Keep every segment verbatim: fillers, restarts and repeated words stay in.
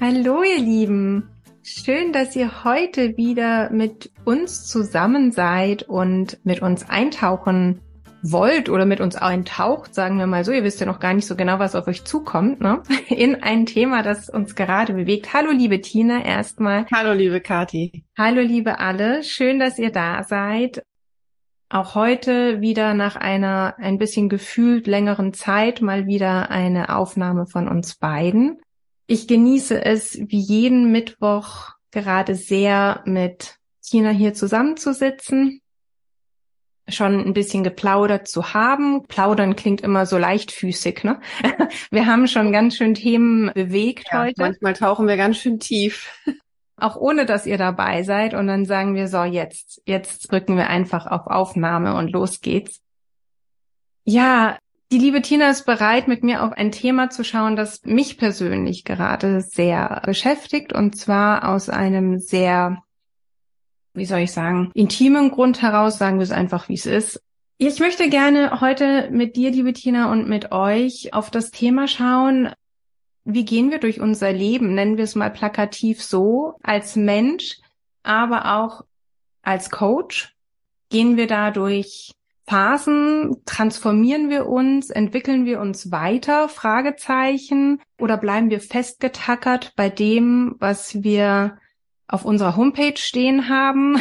Hallo ihr Lieben, schön, dass ihr heute wieder mit uns zusammen seid und mit uns eintauchen wollt oder mit uns eintaucht, sagen wir mal so. Ihr wisst ja noch gar nicht so genau, was auf euch zukommt, ne? In ein Thema, das uns gerade bewegt. Hallo liebe Tina erstmal. Hallo liebe Kathi. Hallo liebe alle, schön, dass ihr da seid. Auch heute wieder nach einer ein bisschen gefühlt längeren Zeit mal wieder eine Aufnahme von uns beiden. Ich genieße es wie jeden Mittwoch gerade sehr, mit Tina hier zusammenzusitzen, schon ein bisschen geplaudert zu haben. Plaudern klingt immer so leichtfüßig, ne? Wir haben schon ganz schön Themen bewegt Ja, heute. manchmal tauchen wir ganz schön tief. Auch ohne, dass ihr dabei seid. Und dann sagen wir so, jetzt, jetzt drücken wir einfach auf Aufnahme und los geht's. Ja, die liebe Tina ist bereit, mit mir auf ein Thema zu schauen, das mich persönlich gerade sehr beschäftigt. Und zwar aus einem sehr, wie soll ich sagen, intimen Grund heraus, sagen wir es einfach, wie es ist. Ich möchte gerne heute mit dir, liebe Tina, und mit euch auf das Thema schauen, wie gehen wir durch unser Leben, nennen wir es mal plakativ so, als Mensch, aber auch als Coach. Gehen wir da durch Phasen, transformieren wir uns, entwickeln wir uns weiter, Fragezeichen, oder bleiben wir festgetackert bei dem, was wir auf unserer Homepage stehen haben?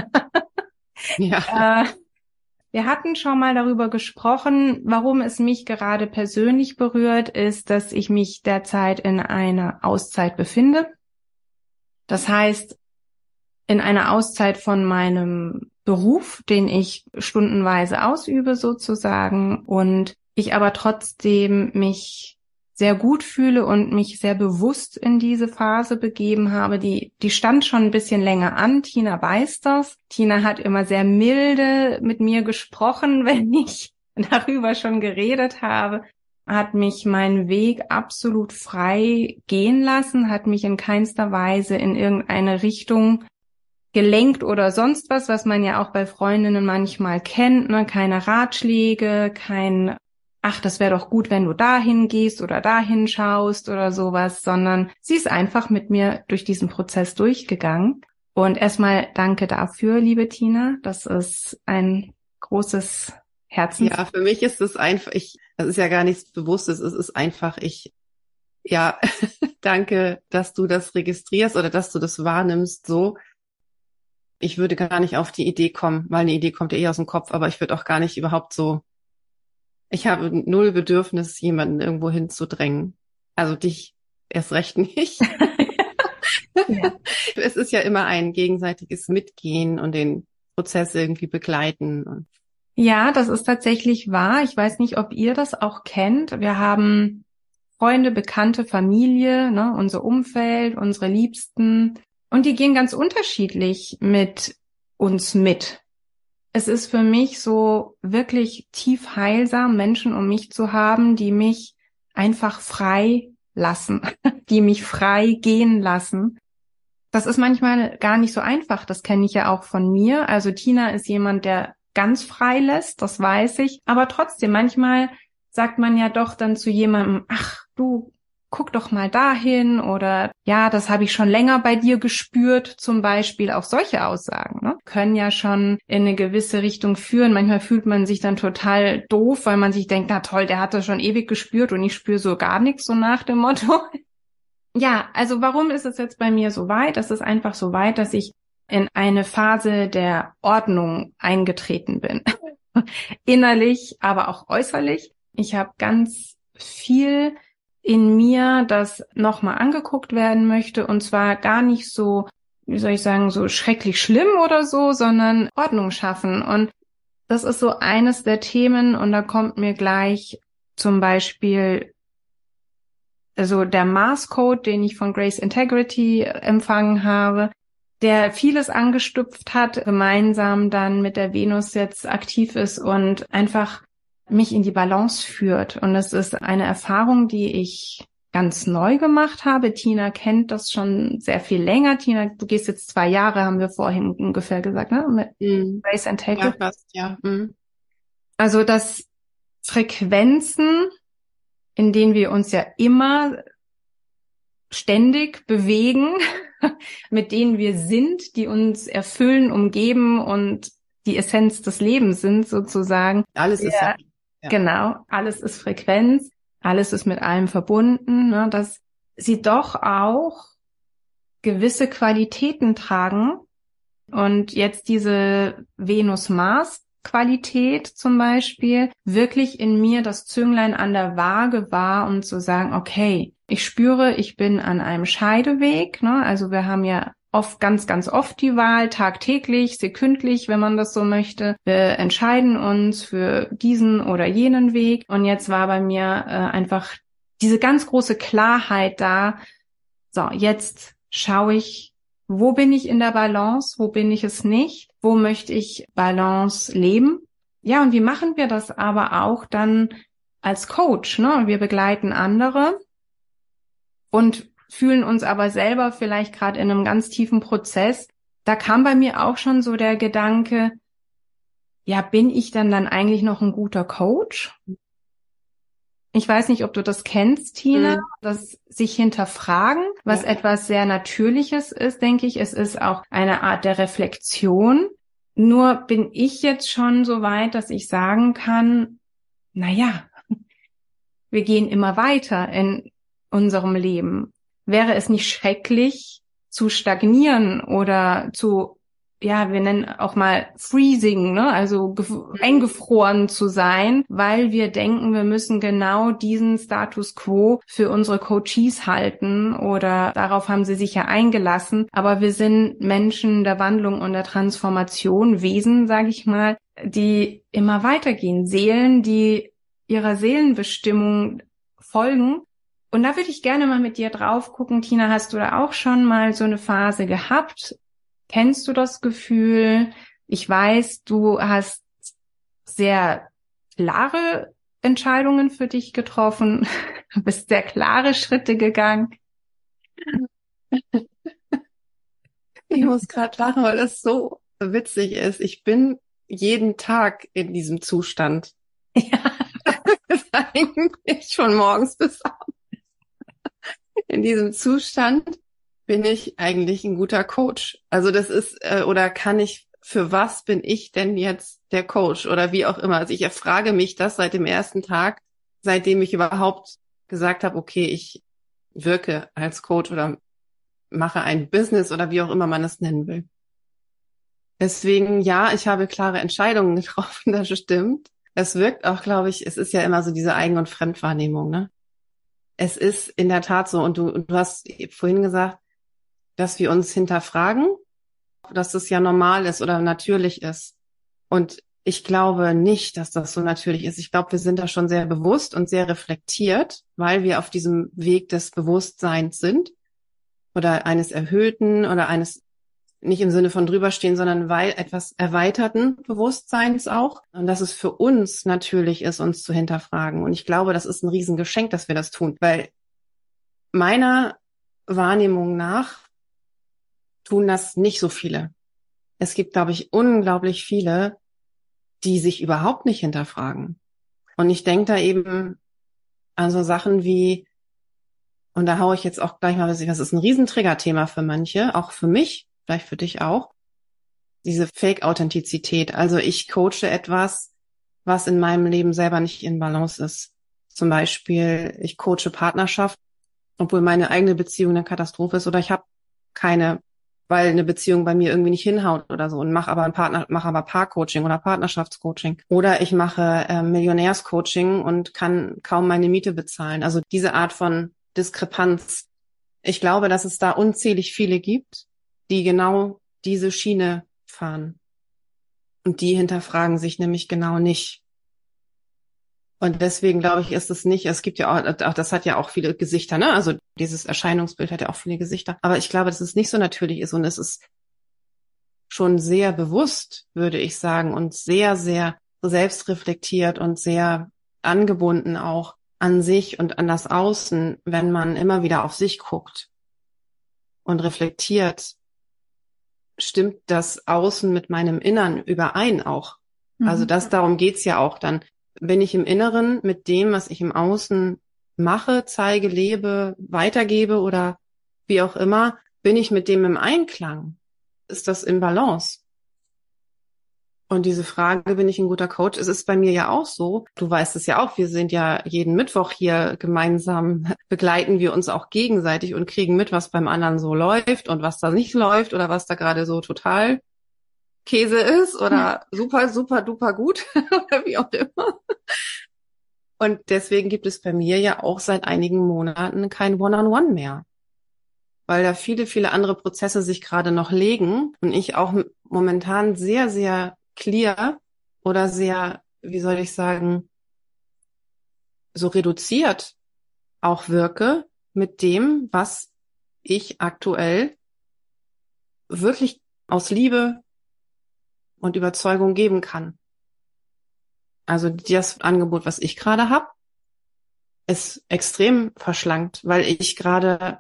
Ja. äh, Wir hatten schon mal darüber gesprochen, warum es mich gerade persönlich berührt, ist, dass ich mich derzeit in einer Auszeit befinde. Das heißt, in einer Auszeit von meinem Beruf, den ich stundenweise ausübe sozusagen, und ich aber trotzdem mich sehr gut fühle und mich sehr bewusst in diese Phase begeben habe. Die, die stand schon ein bisschen länger an. Tina weiß das. Tina hat immer sehr milde mit mir gesprochen, wenn ich darüber schon geredet habe, hat mich meinen Weg absolut frei gehen lassen, hat mich in keinster Weise in irgendeine Richtung gelenkt oder sonst was, was man ja auch bei Freundinnen manchmal kennt, ne? Keine Ratschläge, kein, ach, das wäre doch gut, wenn du dahin gehst oder dahin schaust oder sowas, sondern sie ist einfach mit mir durch diesen Prozess durchgegangen. Und erstmal danke dafür, liebe Tina. Das ist ein großes Herzens. Ja, für mich ist es einfach, ich, das ist ja gar nichts Bewusstes, es ist einfach, ich, ja, danke, dass du das registrierst oder dass du das wahrnimmst so. Ich würde gar nicht auf die Idee kommen, weil eine Idee kommt ja eh aus dem Kopf, aber ich würde auch gar nicht überhaupt so, ich habe null Bedürfnis, jemanden irgendwo hinzudrängen. Also dich erst recht nicht. Ja. Es ist ja immer ein gegenseitiges Mitgehen und den Prozess irgendwie begleiten. Ja, das ist tatsächlich wahr. Ich weiß nicht, ob ihr das auch kennt. Wir haben Freunde, Bekannte, Familie, ne, unser Umfeld, unsere Liebsten. Und die gehen ganz unterschiedlich mit uns mit. Es ist für mich so wirklich tief heilsam, Menschen um mich zu haben, die mich einfach frei lassen, die mich frei gehen lassen. Das ist manchmal gar nicht so einfach. Das kenne ich ja auch von mir. Also Tina ist jemand, der ganz frei lässt, das weiß ich. Aber trotzdem, manchmal sagt man ja doch dann zu jemandem, ach, du, guck doch mal dahin, oder ja, das habe ich schon länger bei dir gespürt, zum Beispiel. Auch solche Aussagen, ne, können ja schon in eine gewisse Richtung führen. Manchmal fühlt man sich dann total doof, weil man sich denkt, na toll, der hat das schon ewig gespürt und ich spüre so gar nichts, so nach dem Motto. Ja, also warum ist es jetzt bei mir so weit? Es ist einfach so weit, dass ich in eine Phase der Ordnung eingetreten bin. Innerlich, aber auch äußerlich. Ich habe ganz viel in mir, das nochmal angeguckt werden möchte, und zwar gar nicht so, wie soll ich sagen, so schrecklich schlimm oder so, sondern Ordnung schaffen. Und das ist so eines der Themen, und da kommt mir gleich zum Beispiel also der Mars-Code, den ich von Grace Integrity empfangen habe, der vieles angestüpft hat, gemeinsam dann mit der Venus jetzt aktiv ist und einfach mich in die Balance führt. Und es ist eine Erfahrung, die ich ganz neu gemacht habe. Tina kennt das schon sehr viel länger. Tina, du gehst jetzt zwei Jahre, haben wir vorhin ungefähr gesagt, ne? Mit Mhm. Grace Ja, Integrity. fast, ja. Mhm. Also dass Frequenzen, in denen wir uns ja immer ständig bewegen, mit denen wir sind, die uns erfüllen, umgeben und die Essenz des Lebens sind sozusagen. Alles wir, ist ja, ja. Genau, alles ist Frequenz, alles ist mit allem verbunden, ne, dass sie doch auch gewisse Qualitäten tragen. Und jetzt diese Venus-Mars-Qualität zum Beispiel wirklich in mir das Zünglein an der Waage war, um zu sagen, okay, ich spüre, ich bin an einem Scheideweg, ne? Also wir haben ja oft, ganz, ganz oft die Wahl, tagtäglich, sekündlich, wenn man das so möchte. Wir entscheiden uns für diesen oder jenen Weg. Und jetzt war bei mir äh, einfach diese ganz große Klarheit da. So, jetzt schaue ich, wo bin ich in der Balance, wo bin ich es nicht, wo möchte ich Balance leben. Ja, und wie machen wir das aber auch dann als Coach, ne? Wir begleiten andere und fühlen uns aber selber vielleicht gerade in einem ganz tiefen Prozess. Da kam bei mir auch schon so der Gedanke, ja, bin ich dann dann eigentlich noch ein guter Coach? Ich weiß nicht, ob du das kennst, Tina, mhm. das sich hinterfragen, was ja. etwas sehr Natürliches ist, denke ich. Es ist auch eine Art der Reflexion. Nur bin ich jetzt schon so weit, dass ich sagen kann, na ja, wir gehen immer weiter in unserem Leben. Wäre es nicht schrecklich, zu stagnieren oder zu, ja, wir nennen auch mal freezing, ne, also gef- eingefroren zu sein, weil wir denken, wir müssen genau diesen Status quo für unsere Coaches halten oder darauf haben sie sich ja eingelassen. Aber wir sind Menschen der Wandlung und der Transformation, Wesen, sage ich mal, die immer weitergehen, Seelen, die ihrer Seelenbestimmung folgen. Und da würde ich gerne mal mit dir drauf gucken. Tina, hast du da auch schon mal so eine Phase gehabt? Kennst du das Gefühl? Ich weiß, du hast sehr klare Entscheidungen für dich getroffen. Du bist sehr klare Schritte gegangen. Ich muss gerade lachen, weil das so witzig ist. Ich bin jeden Tag in diesem Zustand. Ja. Das ist eigentlich von morgens bis abends. In diesem Zustand bin ich eigentlich ein guter Coach. Also das ist, äh, oder kann ich, für was bin ich denn jetzt der Coach oder wie auch immer. Also ich erfrage mich das seit dem ersten Tag, seitdem ich überhaupt gesagt habe, okay, ich wirke als Coach oder mache ein Business oder wie auch immer man es nennen will. Deswegen, ja, ich habe klare Entscheidungen getroffen, das stimmt. Es wirkt auch, glaube ich, es ist ja immer so diese Eigen- und Fremdwahrnehmung, ne? Es ist in der Tat so, und du, du hast vorhin gesagt, dass wir uns hinterfragen, dass das ja normal ist oder natürlich ist. Und ich glaube nicht, dass das so natürlich ist. Ich glaube, wir sind da schon sehr bewusst und sehr reflektiert, weil wir auf diesem Weg des Bewusstseins sind oder eines erhöhten oder eines nicht im Sinne von drüberstehen, sondern weil etwas erweiterten Bewusstseins auch. Und dass es für uns natürlich ist, uns zu hinterfragen. Und ich glaube, das ist ein Riesengeschenk, dass wir das tun, weil meiner Wahrnehmung nach tun das nicht so viele. Es gibt, glaube ich, unglaublich viele, die sich überhaupt nicht hinterfragen. Und ich denke da eben an so Sachen wie, und da haue ich jetzt auch gleich mal, was ist ein Riesentriggerthema für manche, auch für mich, vielleicht für dich auch, diese Fake-Authentizität. Also ich coache etwas, was in meinem Leben selber nicht in Balance ist. Zum Beispiel, ich coache Partnerschaft, obwohl meine eigene Beziehung eine Katastrophe ist oder ich habe keine, weil eine Beziehung bei mir irgendwie nicht hinhaut oder so und mache aber ein Partner, mache aber Paarcoaching oder Partnerschaftscoaching. Oder ich mache äh, Millionärscoaching und kann kaum meine Miete bezahlen. Also diese Art von Diskrepanz. Ich glaube, dass es da unzählig viele gibt, die genau diese Schiene fahren. Und die hinterfragen sich nämlich genau nicht. Und deswegen glaube ich, ist es nicht, es gibt ja auch, auch, das hat ja auch viele Gesichter, ne? Also dieses Erscheinungsbild hat ja auch viele Gesichter. Aber ich glaube, dass es nicht so natürlich ist und es ist schon sehr bewusst, würde ich sagen, und sehr, sehr selbstreflektiert und sehr angebunden auch an sich und an das Außen, wenn man immer wieder auf sich guckt und reflektiert, stimmt das Außen mit meinem Innern überein auch. Mhm. Also das, darum geht's ja auch dann. Bin ich im Inneren mit dem, was ich im Außen mache, zeige, lebe, weitergebe oder wie auch immer, bin ich mit dem im Einklang? Ist das im Balance? Und diese Frage, bin ich ein guter Coach? Es ist bei mir ja auch so. Du weißt es ja auch. Wir sind ja jeden Mittwoch hier gemeinsam, begleiten wir uns auch gegenseitig und kriegen mit, was beim anderen so läuft und was da nicht läuft oder was da gerade so total Käse ist oder super, super, duper gut oder wie auch immer. Und deswegen gibt es bei mir ja auch seit einigen Monaten kein One-on-One mehr, weil da viele, viele andere Prozesse sich gerade noch legen und ich auch m- momentan sehr, sehr clear oder sehr, wie soll ich sagen, so reduziert auch wirke mit dem, was ich aktuell wirklich aus Liebe und Überzeugung geben kann. Also das Angebot, was ich gerade habe, ist extrem verschlankt, weil ich gerade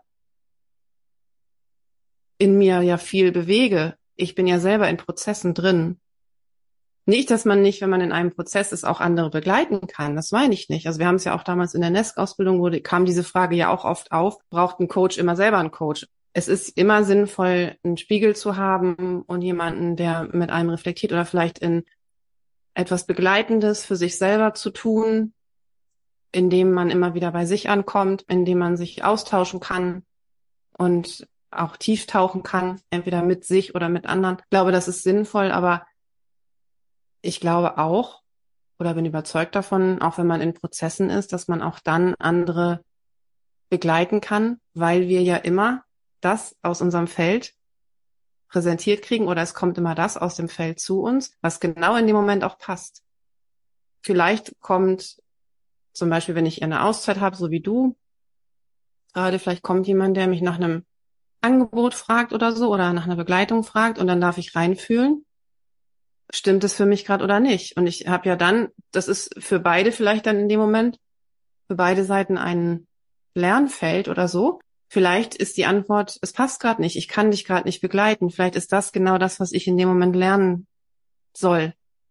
in mir ja viel bewege. Ich bin ja selber in Prozessen drin. Nicht, dass man nicht, wenn man in einem Prozess ist, auch andere begleiten kann. Das meine ich nicht. Also wir haben es ja auch damals in der N E S C-Ausbildung, wurde, kam diese Frage ja auch oft auf, braucht ein Coach immer selber einen Coach? Es ist immer sinnvoll, einen Spiegel zu haben und jemanden, der mit einem reflektiert oder vielleicht in etwas Begleitendes für sich selber zu tun, indem man immer wieder bei sich ankommt, indem man sich austauschen kann und auch tief tauchen kann, entweder mit sich oder mit anderen. Ich glaube, das ist sinnvoll, aber ich glaube auch oder bin überzeugt davon, auch wenn man in Prozessen ist, dass man auch dann andere begleiten kann, weil wir ja immer das aus unserem Feld präsentiert kriegen oder es kommt immer das aus dem Feld zu uns, was genau in dem Moment auch passt. Vielleicht kommt zum Beispiel, wenn ich eine Auszeit habe, so wie du, gerade vielleicht kommt jemand, der mich nach einem Angebot fragt oder so oder nach einer Begleitung fragt und dann darf ich reinfühlen, stimmt es für mich gerade oder nicht? Und ich habe ja dann, das ist für beide vielleicht dann in dem Moment, für beide Seiten ein Lernfeld oder so. Vielleicht ist die Antwort, es passt gerade nicht, ich kann dich gerade nicht begleiten. Vielleicht ist das genau das, was ich in dem Moment lernen soll.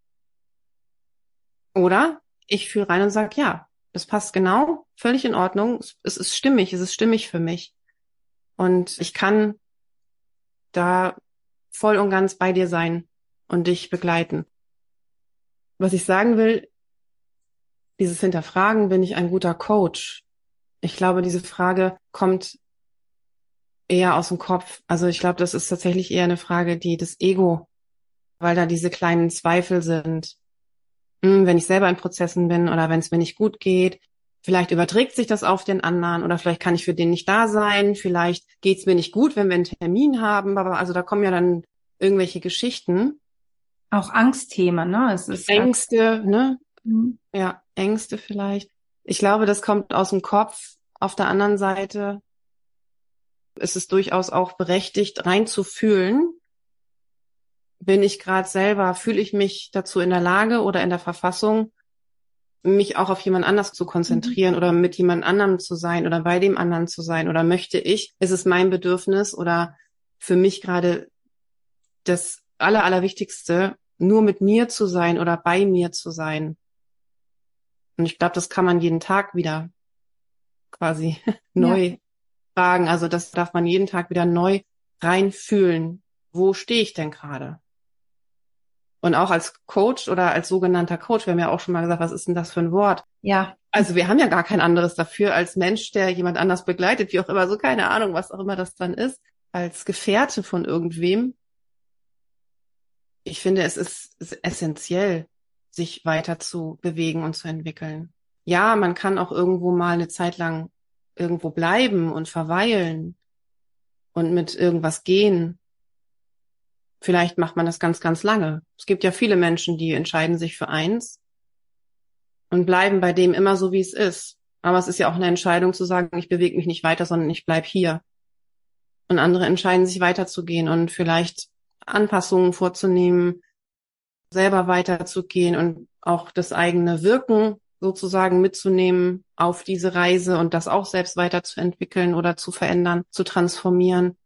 Oder ich fühle rein und sage, ja, das passt genau, völlig in Ordnung, es ist stimmig, es ist stimmig für mich. Und ich kann da voll und ganz bei dir sein und dich begleiten. Was ich sagen will, dieses Hinterfragen, bin ich ein guter Coach? Ich glaube, diese Frage kommt eher aus dem Kopf. Also ich glaube, das ist tatsächlich eher eine Frage, die das Ego, weil da diese kleinen Zweifel sind. Hm, wenn ich selber in Prozessen bin oder wenn es mir nicht gut geht, vielleicht überträgt sich das auf den anderen oder vielleicht kann ich für den nicht da sein, vielleicht geht's mir nicht gut, wenn wir einen Termin haben, aber also da kommen ja dann irgendwelche Geschichten. Auch Angstthema, ne? Es ist ganz, Ängste, ne? Mhm. Ja, Ängste vielleicht. Ich glaube, das kommt aus dem Kopf. Auf der anderen Seite ist es durchaus auch berechtigt, reinzufühlen. Bin ich gerade selber, fühle ich mich dazu in der Lage oder in der Verfassung, mich auch auf jemand anders zu Mhm. konzentrieren oder mit jemand anderem zu sein oder bei dem anderen zu sein? Oder möchte ich, ist es mein Bedürfnis oder für mich gerade das Aller, Allerwichtigste, nur mit mir zu sein oder bei mir zu sein? Und ich glaube, das kann man jeden Tag wieder quasi Ja, neu fragen. Also das darf man jeden Tag wieder neu reinfühlen. Wo stehe ich denn gerade? Und auch als Coach oder als sogenannter Coach, wir haben ja auch schon mal gesagt, was ist denn das für ein Wort? ja, Also wir haben ja gar kein anderes dafür als Mensch, der jemand anders begleitet, wie auch immer, so keine Ahnung, was auch immer das dann ist, als Gefährte von irgendwem. Ich finde, es ist, es ist essentiell, sich weiter zu bewegen und zu entwickeln. Ja, man kann auch irgendwo mal eine Zeit lang irgendwo bleiben und verweilen und mit irgendwas gehen. Vielleicht macht man das ganz, ganz lange. Es gibt ja viele Menschen, die entscheiden sich für eins und bleiben bei dem immer so, wie es ist. Aber es ist ja auch eine Entscheidung zu sagen, ich bewege mich nicht weiter, sondern ich bleib hier. Und andere entscheiden sich weiterzugehen und vielleicht Anpassungen vorzunehmen, selber weiterzugehen und auch das eigene Wirken sozusagen mitzunehmen auf diese Reise und das auch selbst weiterzuentwickeln oder zu verändern, zu transformieren.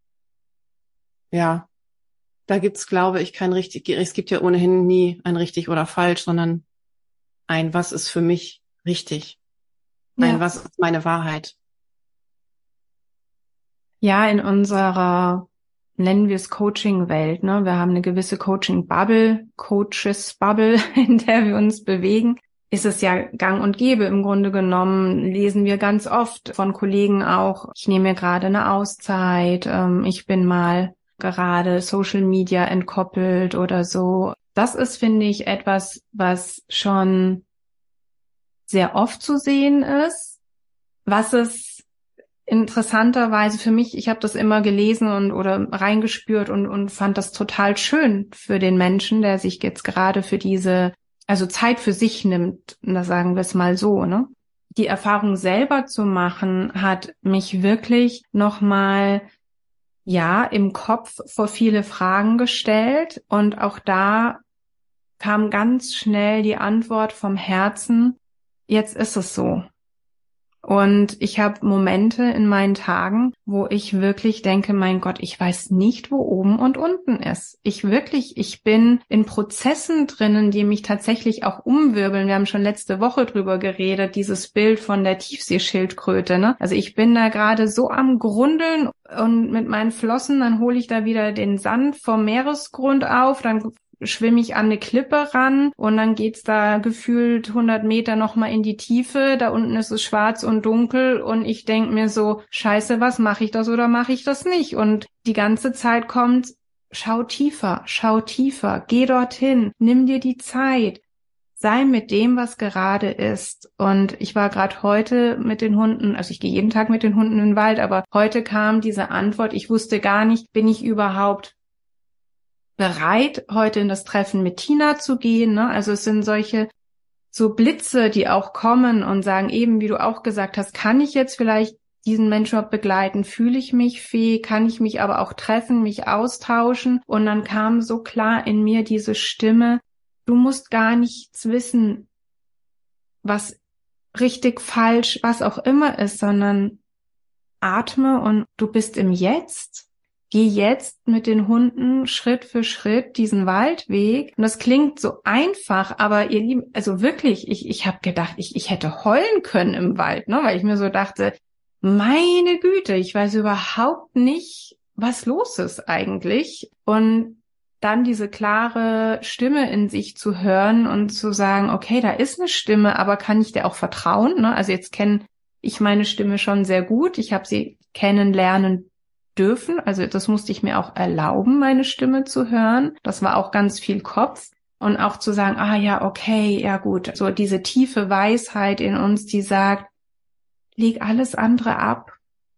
Ja, da gibt's, glaube ich, kein richtig, es gibt ja ohnehin nie ein richtig oder falsch, sondern ein, was ist für mich richtig? Ein, ja. was ist meine Wahrheit? Ja, in unserer, nennen wir es Coaching-Welt, ne? Wir haben eine gewisse Coaching-Bubble, Coaches-Bubble, in der wir uns bewegen. Ist es ja gang und gäbe im Grunde genommen, lesen wir ganz oft von Kollegen auch, ich nehme mir gerade eine Auszeit, ähm, ich bin mal gerade Social Media entkoppelt oder so. Das ist, finde ich, etwas, was schon sehr oft zu sehen ist, was es interessanterweise für mich, ich habe das immer gelesen und oder reingespürt und und fand das total schön für den Menschen, der sich jetzt gerade für diese, also Zeit für sich nimmt, da sagen wir es mal so, ne? Die Erfahrung selber zu machen, hat mich wirklich nochmal, ja, im Kopf vor viele Fragen gestellt und auch da kam ganz schnell die Antwort vom Herzen, jetzt ist es so. Und ich habe Momente in meinen Tagen, wo ich wirklich denke, mein Gott, ich weiß nicht, wo oben und unten ist. Ich wirklich, ich bin in Prozessen drinnen, die mich tatsächlich auch umwirbeln. Wir haben schon letzte Woche drüber geredet, dieses Bild von der Tiefseeschildkröte, ne? Also ich bin da gerade so am Grundeln und mit meinen Flossen, dann hole ich da wieder den Sand vom Meeresgrund auf, dann schwimme ich an eine Klippe ran und dann geht's da gefühlt hundert Meter nochmal in die Tiefe. Da unten ist es schwarz und dunkel und ich denk mir so, scheiße, was, mache ich das oder mache ich das nicht? Und die ganze Zeit kommt, schau tiefer, schau tiefer, geh dorthin, nimm dir die Zeit. Sei mit dem, was gerade ist. Und ich war gerade heute mit den Hunden, also ich gehe jeden Tag mit den Hunden in den Wald, aber heute kam diese Antwort, ich wusste gar nicht, bin ich überhaupt bereit, heute in das Treffen mit Tina zu gehen, ne? Also es sind solche so Blitze, die auch kommen und sagen, eben wie du auch gesagt hast, kann ich jetzt vielleicht diesen Menschen begleiten, fühle ich mich fähig, kann ich mich aber auch treffen, mich austauschen? Und dann kam so klar in mir diese Stimme, du musst gar nichts wissen, was richtig, falsch, was auch immer ist, sondern atme und du bist im Jetzt. Geh jetzt mit den Hunden Schritt für Schritt diesen Waldweg. Und das klingt so einfach, aber ihr Lieben, also wirklich, ich ich habe gedacht, ich ich hätte heulen können im Wald, ne, weil ich mir so dachte, meine Güte, ich weiß überhaupt nicht, was los ist eigentlich. Und dann diese klare Stimme in sich zu hören und zu sagen, okay, da ist eine Stimme, aber kann ich der auch vertrauen? Ne? Also jetzt kenne ich meine Stimme schon sehr gut. Ich habe sie kennenlernen dürfen. Also das musste ich mir auch erlauben, meine Stimme zu hören. Das war auch ganz viel Kopf. Und auch zu sagen, ah ja, okay, ja gut. So diese tiefe Weisheit in uns, die sagt, leg alles andere ab.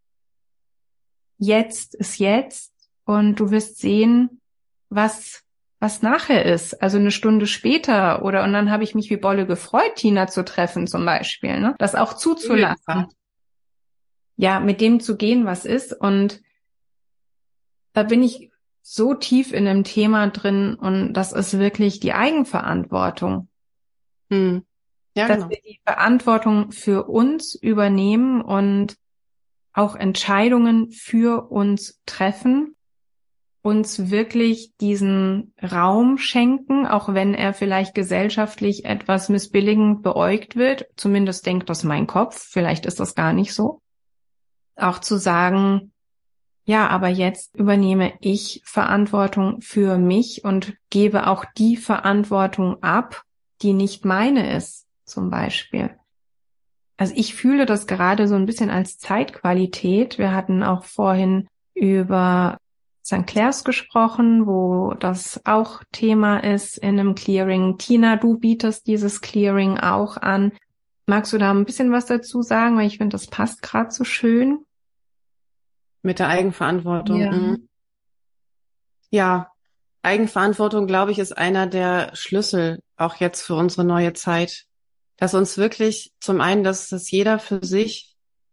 Jetzt ist jetzt. Und du wirst sehen, was was nachher ist. Also eine Stunde später oder und dann habe ich mich wie Bolle gefreut, Tina zu treffen zum Beispiel. Ne? Das auch zuzulassen. Ja, mit dem zu gehen, was ist. Und da bin ich so tief in dem Thema drin und das ist wirklich die Eigenverantwortung. Hm. Ja, dass genau. wir die Verantwortung für uns übernehmen und auch Entscheidungen für uns treffen, uns wirklich diesen Raum schenken, auch wenn er vielleicht gesellschaftlich etwas missbilligend beäugt wird. Zumindest denkt das mein Kopf. Vielleicht ist das gar nicht so. Auch zu sagen, ja, aber jetzt übernehme ich Verantwortung für mich und gebe auch die Verantwortung ab, die nicht meine ist, zum Beispiel. Also ich fühle das gerade so ein bisschen als Zeitqualität. Wir hatten auch vorhin über Sankt Clairs gesprochen, wo das auch Thema ist in einem Clearing. Tina, du bietest dieses Clearing auch an. Magst du da ein bisschen was dazu sagen? Weil ich finde, das passt gerade so schön. Mit der Eigenverantwortung. Ja. Mhm. Ja, Eigenverantwortung, glaube ich, ist einer der Schlüssel auch jetzt für unsere neue Zeit. Dass uns wirklich zum einen, dass das jeder für sich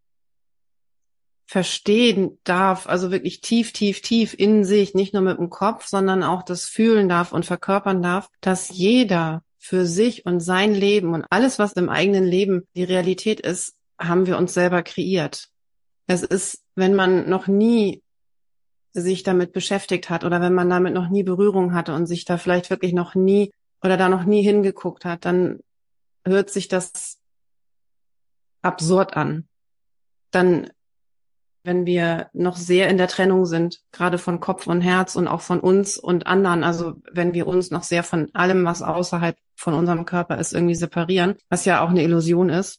verstehen darf, also wirklich tief, tief, tief in sich, nicht nur mit dem Kopf, sondern auch das fühlen darf und verkörpern darf, dass jeder für sich und sein Leben und alles, was im eigenen Leben die Realität ist, haben wir uns selber kreiert. Es ist, wenn man noch nie sich damit beschäftigt hat oder wenn man damit noch nie Berührung hatte und sich da vielleicht wirklich noch nie oder da noch nie hingeguckt hat, dann hört sich das absurd an. Dann wenn wir noch sehr in der Trennung sind, gerade von Kopf und Herz und auch von uns und anderen, also wenn wir uns noch sehr von allem, was außerhalb von unserem Körper ist, irgendwie separieren, was ja auch eine Illusion ist,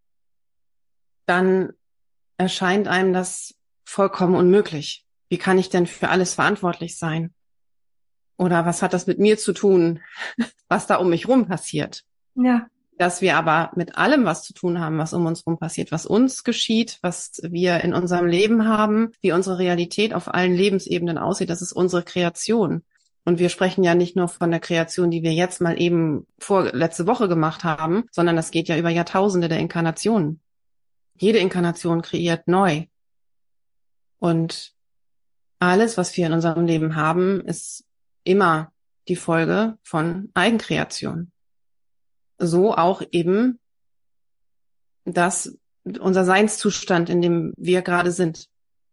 dann erscheint einem das vollkommen unmöglich. Wie kann ich denn für alles verantwortlich sein? Oder was hat das mit mir zu tun, was da um mich rum passiert? Ja. Dass wir aber mit allem was zu tun haben, was um uns rum passiert, was uns geschieht, was wir in unserem Leben haben, wie unsere Realität auf allen Lebensebenen aussieht, das ist unsere Kreation. Und wir sprechen ja nicht nur von der Kreation, die wir jetzt mal eben vor letzte Woche gemacht haben, sondern das geht ja über Jahrtausende der Inkarnationen. Jede Inkarnation kreiert neu. Und alles, was wir in unserem Leben haben, ist immer die Folge von Eigenkreation. So auch eben das, unser Seinszustand, in dem wir gerade sind.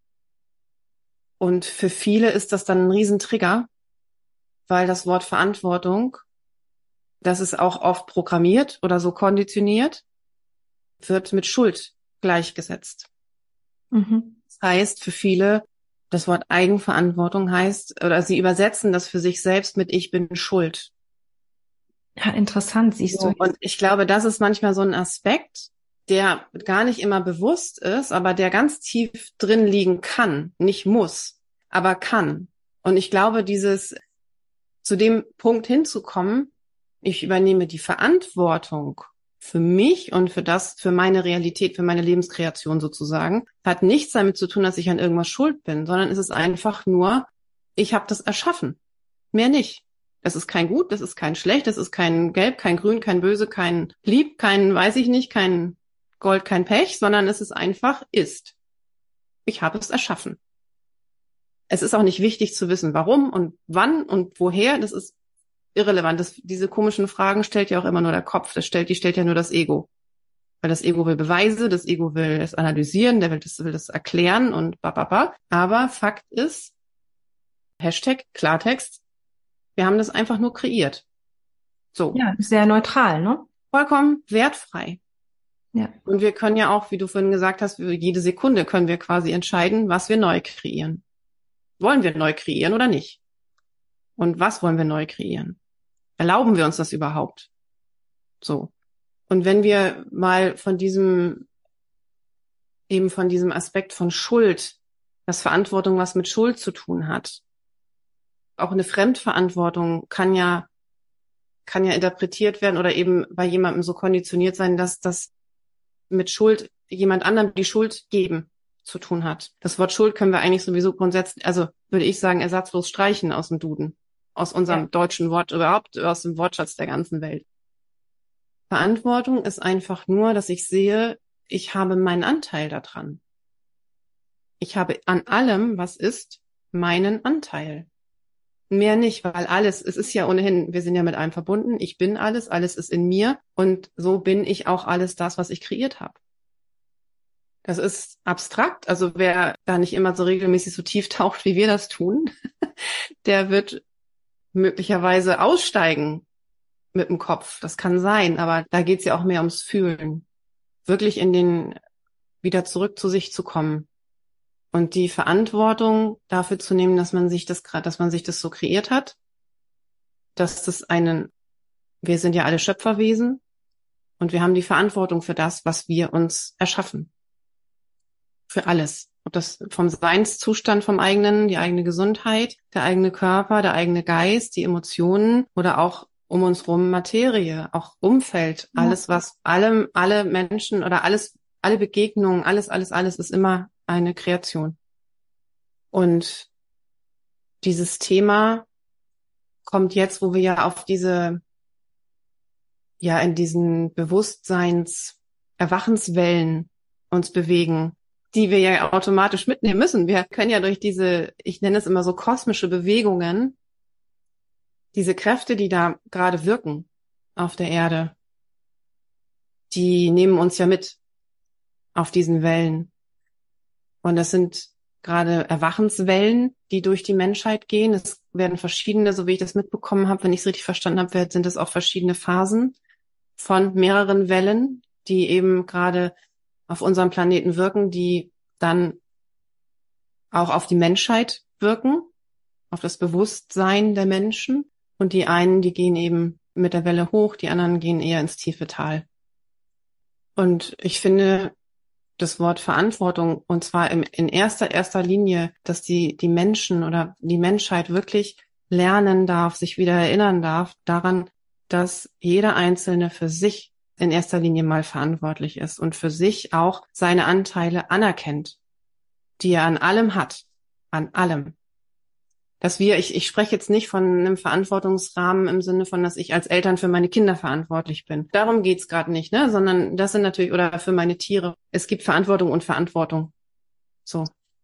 Und für viele ist das dann ein Riesentrigger, weil das Wort Verantwortung, das ist auch oft programmiert oder so konditioniert, wird mit Schuld gleichgesetzt. Mhm. Das heißt für viele, das Wort Eigenverantwortung heißt, oder sie übersetzen das für sich selbst mit Ich bin schuld. Ja, interessant, siehst So, du. und ich glaube, das ist manchmal so ein Aspekt, der gar nicht immer bewusst ist, aber der ganz tief drin liegen kann, nicht muss, aber kann. Und ich glaube, dieses zu dem Punkt hinzukommen, ich übernehme die Verantwortung für mich und für das, für meine Realität, für meine Lebenskreation sozusagen, hat nichts damit zu tun, dass ich an irgendwas schuld bin, sondern es ist einfach nur, ich habe das erschaffen. Mehr nicht. Das ist kein Gut, das ist kein Schlecht, das ist kein Gelb, kein Grün, kein Böse, kein Lieb, kein weiß ich nicht, kein Gold, kein Pech, sondern es ist einfach ist. Ich habe es erschaffen. Es ist auch nicht wichtig zu wissen, warum und wann und woher, das ist irrelevant. Das, diese komischen Fragen stellt ja auch immer nur der Kopf, das stellt, die stellt ja nur das Ego. Weil das Ego will Beweise, das Ego will es analysieren, der will das, will das erklären und bababa. Aber Fakt ist, Hashtag Klartext, wir haben das einfach nur kreiert. So. Ja, sehr neutral, ne? Vollkommen wertfrei. Ja. Und wir können ja auch, wie du vorhin gesagt hast, jede Sekunde können wir quasi entscheiden, was wir neu kreieren. Wollen wir neu kreieren oder nicht? Und was wollen wir neu kreieren? Erlauben wir uns das überhaupt? So. Und wenn wir mal von diesem, eben von diesem Aspekt von Schuld, dass Verantwortung was mit Schuld zu tun hat, auch eine Fremdverantwortung kann ja, kann ja interpretiert werden oder eben bei jemandem so konditioniert sein, dass das mit Schuld, jemand anderem die Schuld geben zu tun hat. Das Wort Schuld können wir eigentlich sowieso grundsätzlich, also würde ich sagen, ersatzlos streichen aus dem Duden, aus unserem ja. deutschen Wort, überhaupt aus dem Wortschatz der ganzen Welt. Verantwortung ist einfach nur, dass ich sehe, ich habe meinen Anteil daran. Ich habe an allem, was ist, meinen Anteil. Mehr nicht, weil alles, es ist ja ohnehin, wir sind ja mit allem verbunden, ich bin alles, alles ist in mir und so bin ich auch alles das, was ich kreiert habe. Das ist abstrakt, also wer da nicht immer so regelmäßig so tief taucht, wie wir das tun, der wird möglicherweise aussteigen mit dem Kopf. Das kann sein, aber da geht's ja auch mehr ums Fühlen. Wirklich in den, wieder zurück zu sich zu kommen. Und die Verantwortung dafür zu nehmen, dass man sich das gerade, dass man sich das so kreiert hat, dass das einen, wir sind ja alle Schöpferwesen und wir haben die Verantwortung für das, was wir uns erschaffen. Für alles. Ob das vom Seinszustand vom eigenen, die eigene Gesundheit, der eigene Körper, der eigene Geist, die Emotionen oder auch um uns rum Materie, auch Umfeld, Ja. alles, was allem, alle Menschen oder alles, alle Begegnungen, alles, alles, alles ist immer eine Kreation. Und dieses Thema kommt jetzt, wo wir ja auf diese, ja, in diesen Bewusstseins, Erwachenswellen uns bewegen, die wir ja automatisch mitnehmen müssen. Wir können ja durch diese, ich nenne es immer so kosmische Bewegungen, diese Kräfte, die da gerade wirken auf der Erde, die nehmen uns ja mit auf diesen Wellen. Und das sind gerade Erwachenswellen, die durch die Menschheit gehen. Es werden verschiedene, so wie ich das mitbekommen habe, wenn ich es richtig verstanden habe, sind es auch verschiedene Phasen von mehreren Wellen, die eben gerade auf unserem Planeten wirken, die dann auch auf die Menschheit wirken, auf das Bewusstsein der Menschen. Und die einen, die gehen eben mit der Welle hoch, die anderen gehen eher ins tiefe Tal. Und ich finde das Wort Verantwortung, und zwar im, in erster, erster Linie, dass die, die Menschen oder die Menschheit wirklich lernen darf, sich wieder erinnern darf daran, dass jeder Einzelne für sich in erster Linie mal verantwortlich ist und für sich auch seine Anteile anerkennt, die er an allem hat, an allem. Dass wir, ich, ich spreche jetzt nicht von einem Verantwortungsrahmen im Sinne von, dass ich als Eltern für meine Kinder verantwortlich bin. Darum geht's gerade nicht, ne? Sondern das sind natürlich, oder für meine Tiere. Es gibt Verantwortung und Verantwortung. So.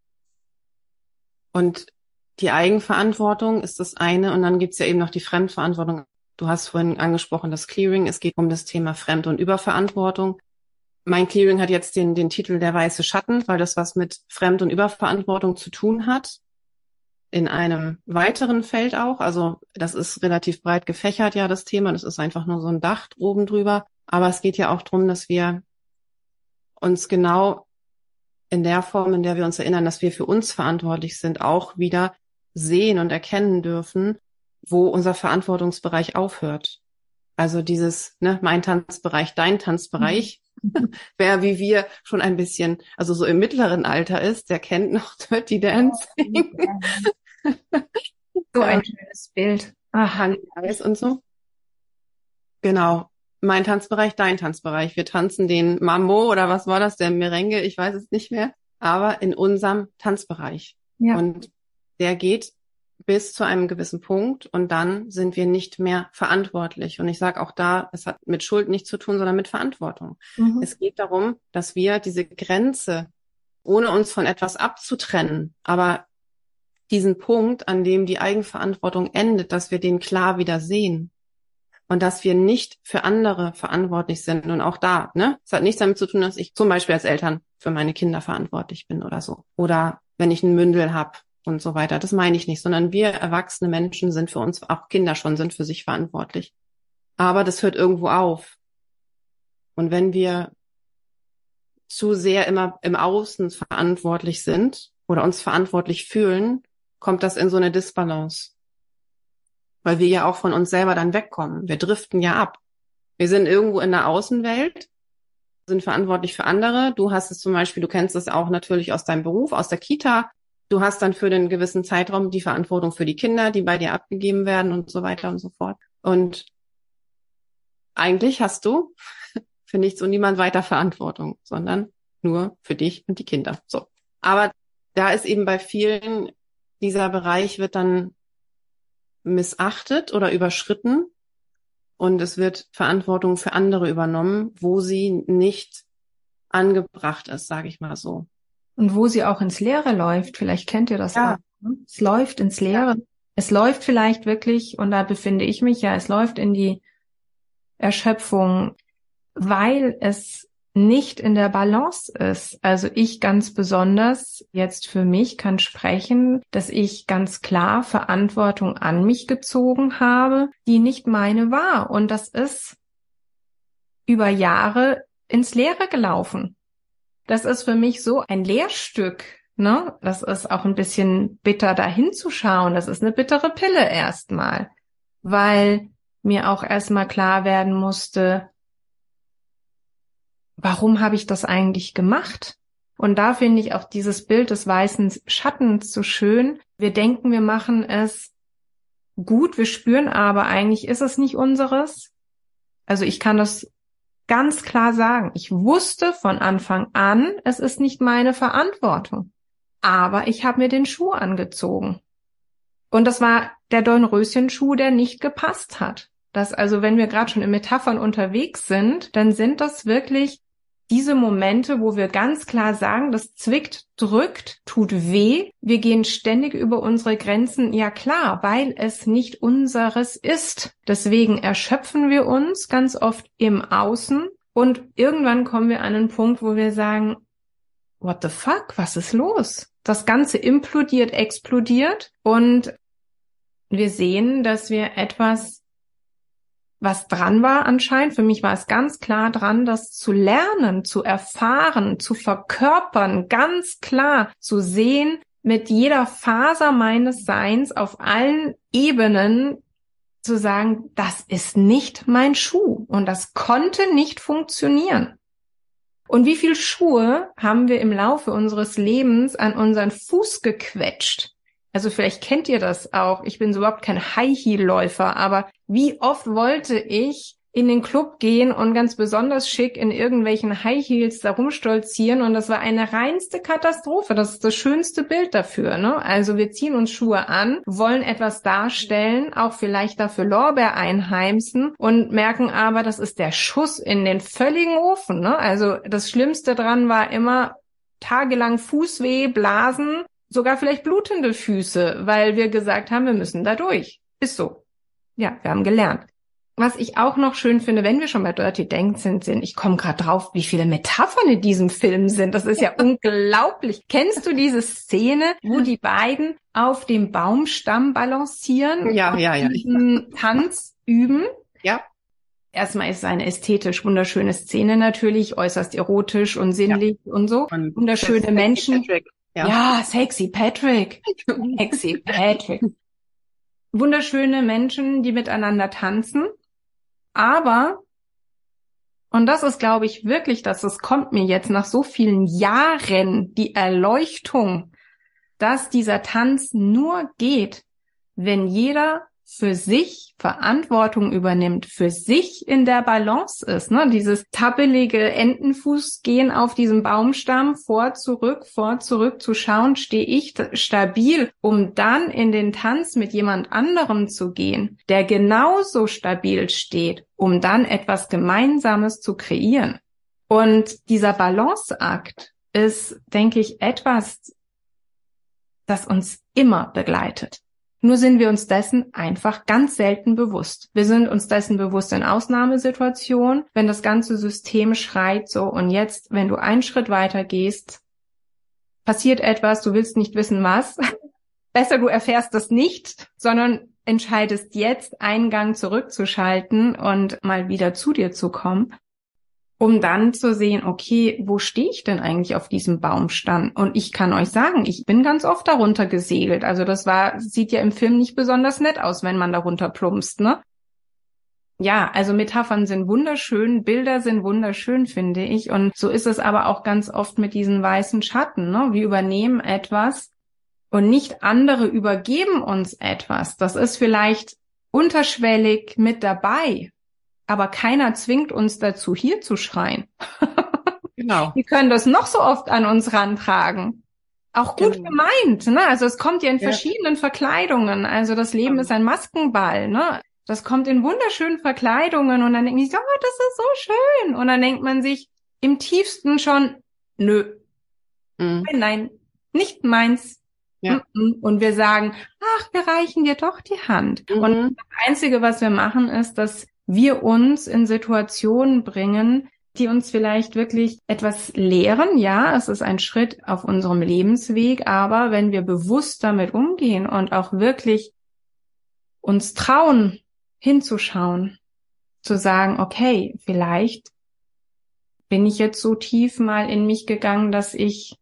Und die Eigenverantwortung ist das eine, und dann gibt's ja eben noch die Fremdverantwortung. Du hast vorhin angesprochen, das Clearing. Es geht um das Thema Fremd- und Überverantwortung. Mein Clearing hat jetzt den, den Titel der weiße Schatten, weil das was mit Fremd- und Überverantwortung zu tun hat. In einem weiteren Feld auch, also das ist relativ breit gefächert, ja, das Thema, das ist einfach nur so ein Dach oben drüber, aber es geht ja auch darum, dass wir uns genau in der Form, in der wir uns erinnern, dass wir für uns verantwortlich sind, auch wieder sehen und erkennen dürfen, wo unser Verantwortungsbereich aufhört. Also dieses, ne, mein Tanzbereich, dein Tanzbereich, mhm. Wer wie wir schon ein bisschen, also so im mittleren Alter ist, der kennt noch Dirty Dancing. So ein schönes Bild. Ach, und so. Genau. Mein Tanzbereich, dein Tanzbereich. Wir tanzen den Mambo oder was war das, der Merengue, ich weiß es nicht mehr, aber in unserem Tanzbereich. Ja. Und der geht bis zu einem gewissen Punkt und dann sind wir nicht mehr verantwortlich. Und ich sage auch da, es hat mit Schuld nichts zu tun, sondern mit Verantwortung. Mhm. Es geht darum, dass wir diese Grenze, ohne uns von etwas abzutrennen, aber diesen Punkt, an dem die Eigenverantwortung endet, dass wir den klar wieder sehen und dass wir nicht für andere verantwortlich sind. Und auch da, ne, es hat nichts damit zu tun, dass ich zum Beispiel als Eltern für meine Kinder verantwortlich bin oder so. Oder wenn ich einen Mündel habe und so weiter. Das meine ich nicht, sondern wir erwachsene Menschen sind für uns, auch Kinder schon, sind für sich verantwortlich. Aber das hört irgendwo auf. Und wenn wir zu sehr immer im Außen verantwortlich sind oder uns verantwortlich fühlen, kommt das in so eine Disbalance. Weil wir ja auch von uns selber dann wegkommen. Wir driften ja ab. Wir sind irgendwo in der Außenwelt, sind verantwortlich für andere. Du hast es zum Beispiel, du kennst es auch natürlich aus deinem Beruf, aus der Kita. Du hast dann für den gewissen Zeitraum die Verantwortung für die Kinder, die bei dir abgegeben werden und so weiter und so fort. Und eigentlich hast du für nichts und niemand weiter Verantwortung, sondern nur für dich und die Kinder. So. Aber da ist eben bei vielen, dieser Bereich wird dann missachtet oder überschritten und es wird Verantwortung für andere übernommen, wo sie nicht angebracht ist, sage ich mal so. Und wo sie auch ins Leere läuft, vielleicht kennt ihr das ja. auch. Ne? Es läuft ins Leere. Ja. Es läuft vielleicht wirklich, und da befinde ich mich ja, es läuft in die Erschöpfung, weil es nicht in der Balance ist. Also ich ganz besonders jetzt für mich kann sprechen, dass ich ganz klar Verantwortung an mich gezogen habe, die nicht meine war. Und das ist über Jahre ins Leere gelaufen. Das ist für mich so ein Lehrstück, ne? Das ist auch ein bisschen bitter, da hinzuschauen. Das ist eine bittere Pille erstmal, weil mir auch erstmal klar werden musste, warum habe ich das eigentlich gemacht? Und da finde ich auch dieses Bild des weißen Schattens so schön. Wir denken, wir machen es gut, wir spüren aber, eigentlich ist es nicht unseres. Also ich kann das ganz klar sagen. Ich wusste von Anfang an, es ist nicht meine Verantwortung. Aber ich habe mir den Schuh angezogen. Und das war der Dornröschenschuh, der nicht gepasst hat. Das also, wenn wir gerade schon in Metaphern unterwegs sind, dann sind das wirklich diese Momente, wo wir ganz klar sagen, das zwickt, drückt, tut weh. Wir gehen ständig über unsere Grenzen. Ja klar, weil es nicht unseres ist. Deswegen erschöpfen wir uns ganz oft im Außen und irgendwann kommen wir an einen Punkt, wo wir sagen, what the fuck, was ist los? Das Ganze implodiert, explodiert und wir sehen, dass wir etwas, was dran war anscheinend, für mich war es ganz klar dran, das zu lernen, zu erfahren, zu verkörpern, ganz klar zu sehen, mit jeder Faser meines Seins auf allen Ebenen zu sagen, das ist nicht mein Schuh und das konnte nicht funktionieren. Und wie viel Schuhe haben wir im Laufe unseres Lebens an unseren Fuß gequetscht? Also vielleicht kennt ihr das auch. Ich bin so überhaupt kein High-Heel-Läufer, aber wie oft wollte ich in den Club gehen und ganz besonders schick in irgendwelchen High Heels da rumstolzieren und das war eine reinste Katastrophe. Das ist das schönste Bild dafür, ne? Also wir ziehen uns Schuhe an, wollen etwas darstellen, auch vielleicht dafür Lorbeer einheimsen und merken aber, das ist der Schuss in den völligen Ofen, ne? Also das Schlimmste dran war immer tagelang Fußweh, Blasen, sogar vielleicht blutende Füße, weil wir gesagt haben, wir müssen da durch. Ist so. Ja, wir haben gelernt. Was ich auch noch schön finde, wenn wir schon bei Dirty Dancing sind, ich komme gerade drauf, wie viele Metaphern in diesem Film sind. Das ist ja unglaublich. Kennst du diese Szene, wo die beiden auf dem Baumstamm balancieren Ja, und ja, ja. diesen Tanz üben? Ja. Erstmal ist es eine ästhetisch wunderschöne Szene natürlich, äußerst erotisch und sinnlich ja. und so. Und wunderschöne sexy Menschen. Patrick. Ja. ja, sexy Patrick. Sexy Patrick. Wunderschöne Menschen, die miteinander tanzen. Aber, und das ist, glaube ich, wirklich, dass das kommt mir jetzt nach so vielen Jahren, die Erleuchtung, dass dieser Tanz nur geht, wenn jeder für sich Verantwortung übernimmt, für sich in der Balance ist, ne? Dieses tappelige Entenfußgehen auf diesem Baumstamm, vor, zurück, vor, zurück zu schauen, stehe ich stabil, um dann in den Tanz mit jemand anderem zu gehen, der genauso stabil steht, um dann etwas Gemeinsames zu kreieren. Und dieser Balanceakt ist, denke ich, etwas, das uns immer begleitet. Nur sind wir uns dessen einfach ganz selten bewusst. Wir sind uns dessen bewusst in Ausnahmesituationen, wenn das ganze System schreit so und jetzt, wenn du einen Schritt weiter gehst, passiert etwas, du willst nicht wissen was. Besser, du erfährst das nicht, sondern entscheidest jetzt, einen Gang zurückzuschalten und mal wieder zu dir zu kommen, um dann zu sehen, okay, wo stehe ich denn eigentlich auf diesem Baumstamm? Und ich kann euch sagen, ich bin ganz oft darunter gesegelt. Also das war, sieht ja im Film nicht besonders nett aus, wenn man darunter plumpst, ne? Ja, also Metaphern sind wunderschön, Bilder sind wunderschön, finde ich. Und so ist es aber auch ganz oft mit diesen weißen Schatten, ne? Wir übernehmen etwas und nicht andere übergeben uns etwas. Das ist vielleicht unterschwellig mit dabei. Aber keiner zwingt uns dazu, hier zu schreien. Genau. Wir können das noch so oft an uns rantragen. Auch gut genau. gemeint, ne? Also es kommt ja in ja. verschiedenen Verkleidungen. Also das Leben ja. ist ein Maskenball, ne? Das kommt in wunderschönen Verkleidungen und dann denkt man sich, oh, das ist so schön. Und dann denkt man sich im tiefsten schon, nö, mhm. nein, nein, nicht meins. Ja. Und wir sagen, ach, wir reichen dir doch die Hand. Mhm. Und das Einzige, was wir machen, ist, dass wir uns in Situationen bringen, die uns vielleicht wirklich etwas lehren. Ja, es ist ein Schritt auf unserem Lebensweg, aber wenn wir bewusst damit umgehen und auch wirklich uns trauen, hinzuschauen, zu sagen, okay, vielleicht bin ich jetzt so tief mal in mich gegangen, dass ich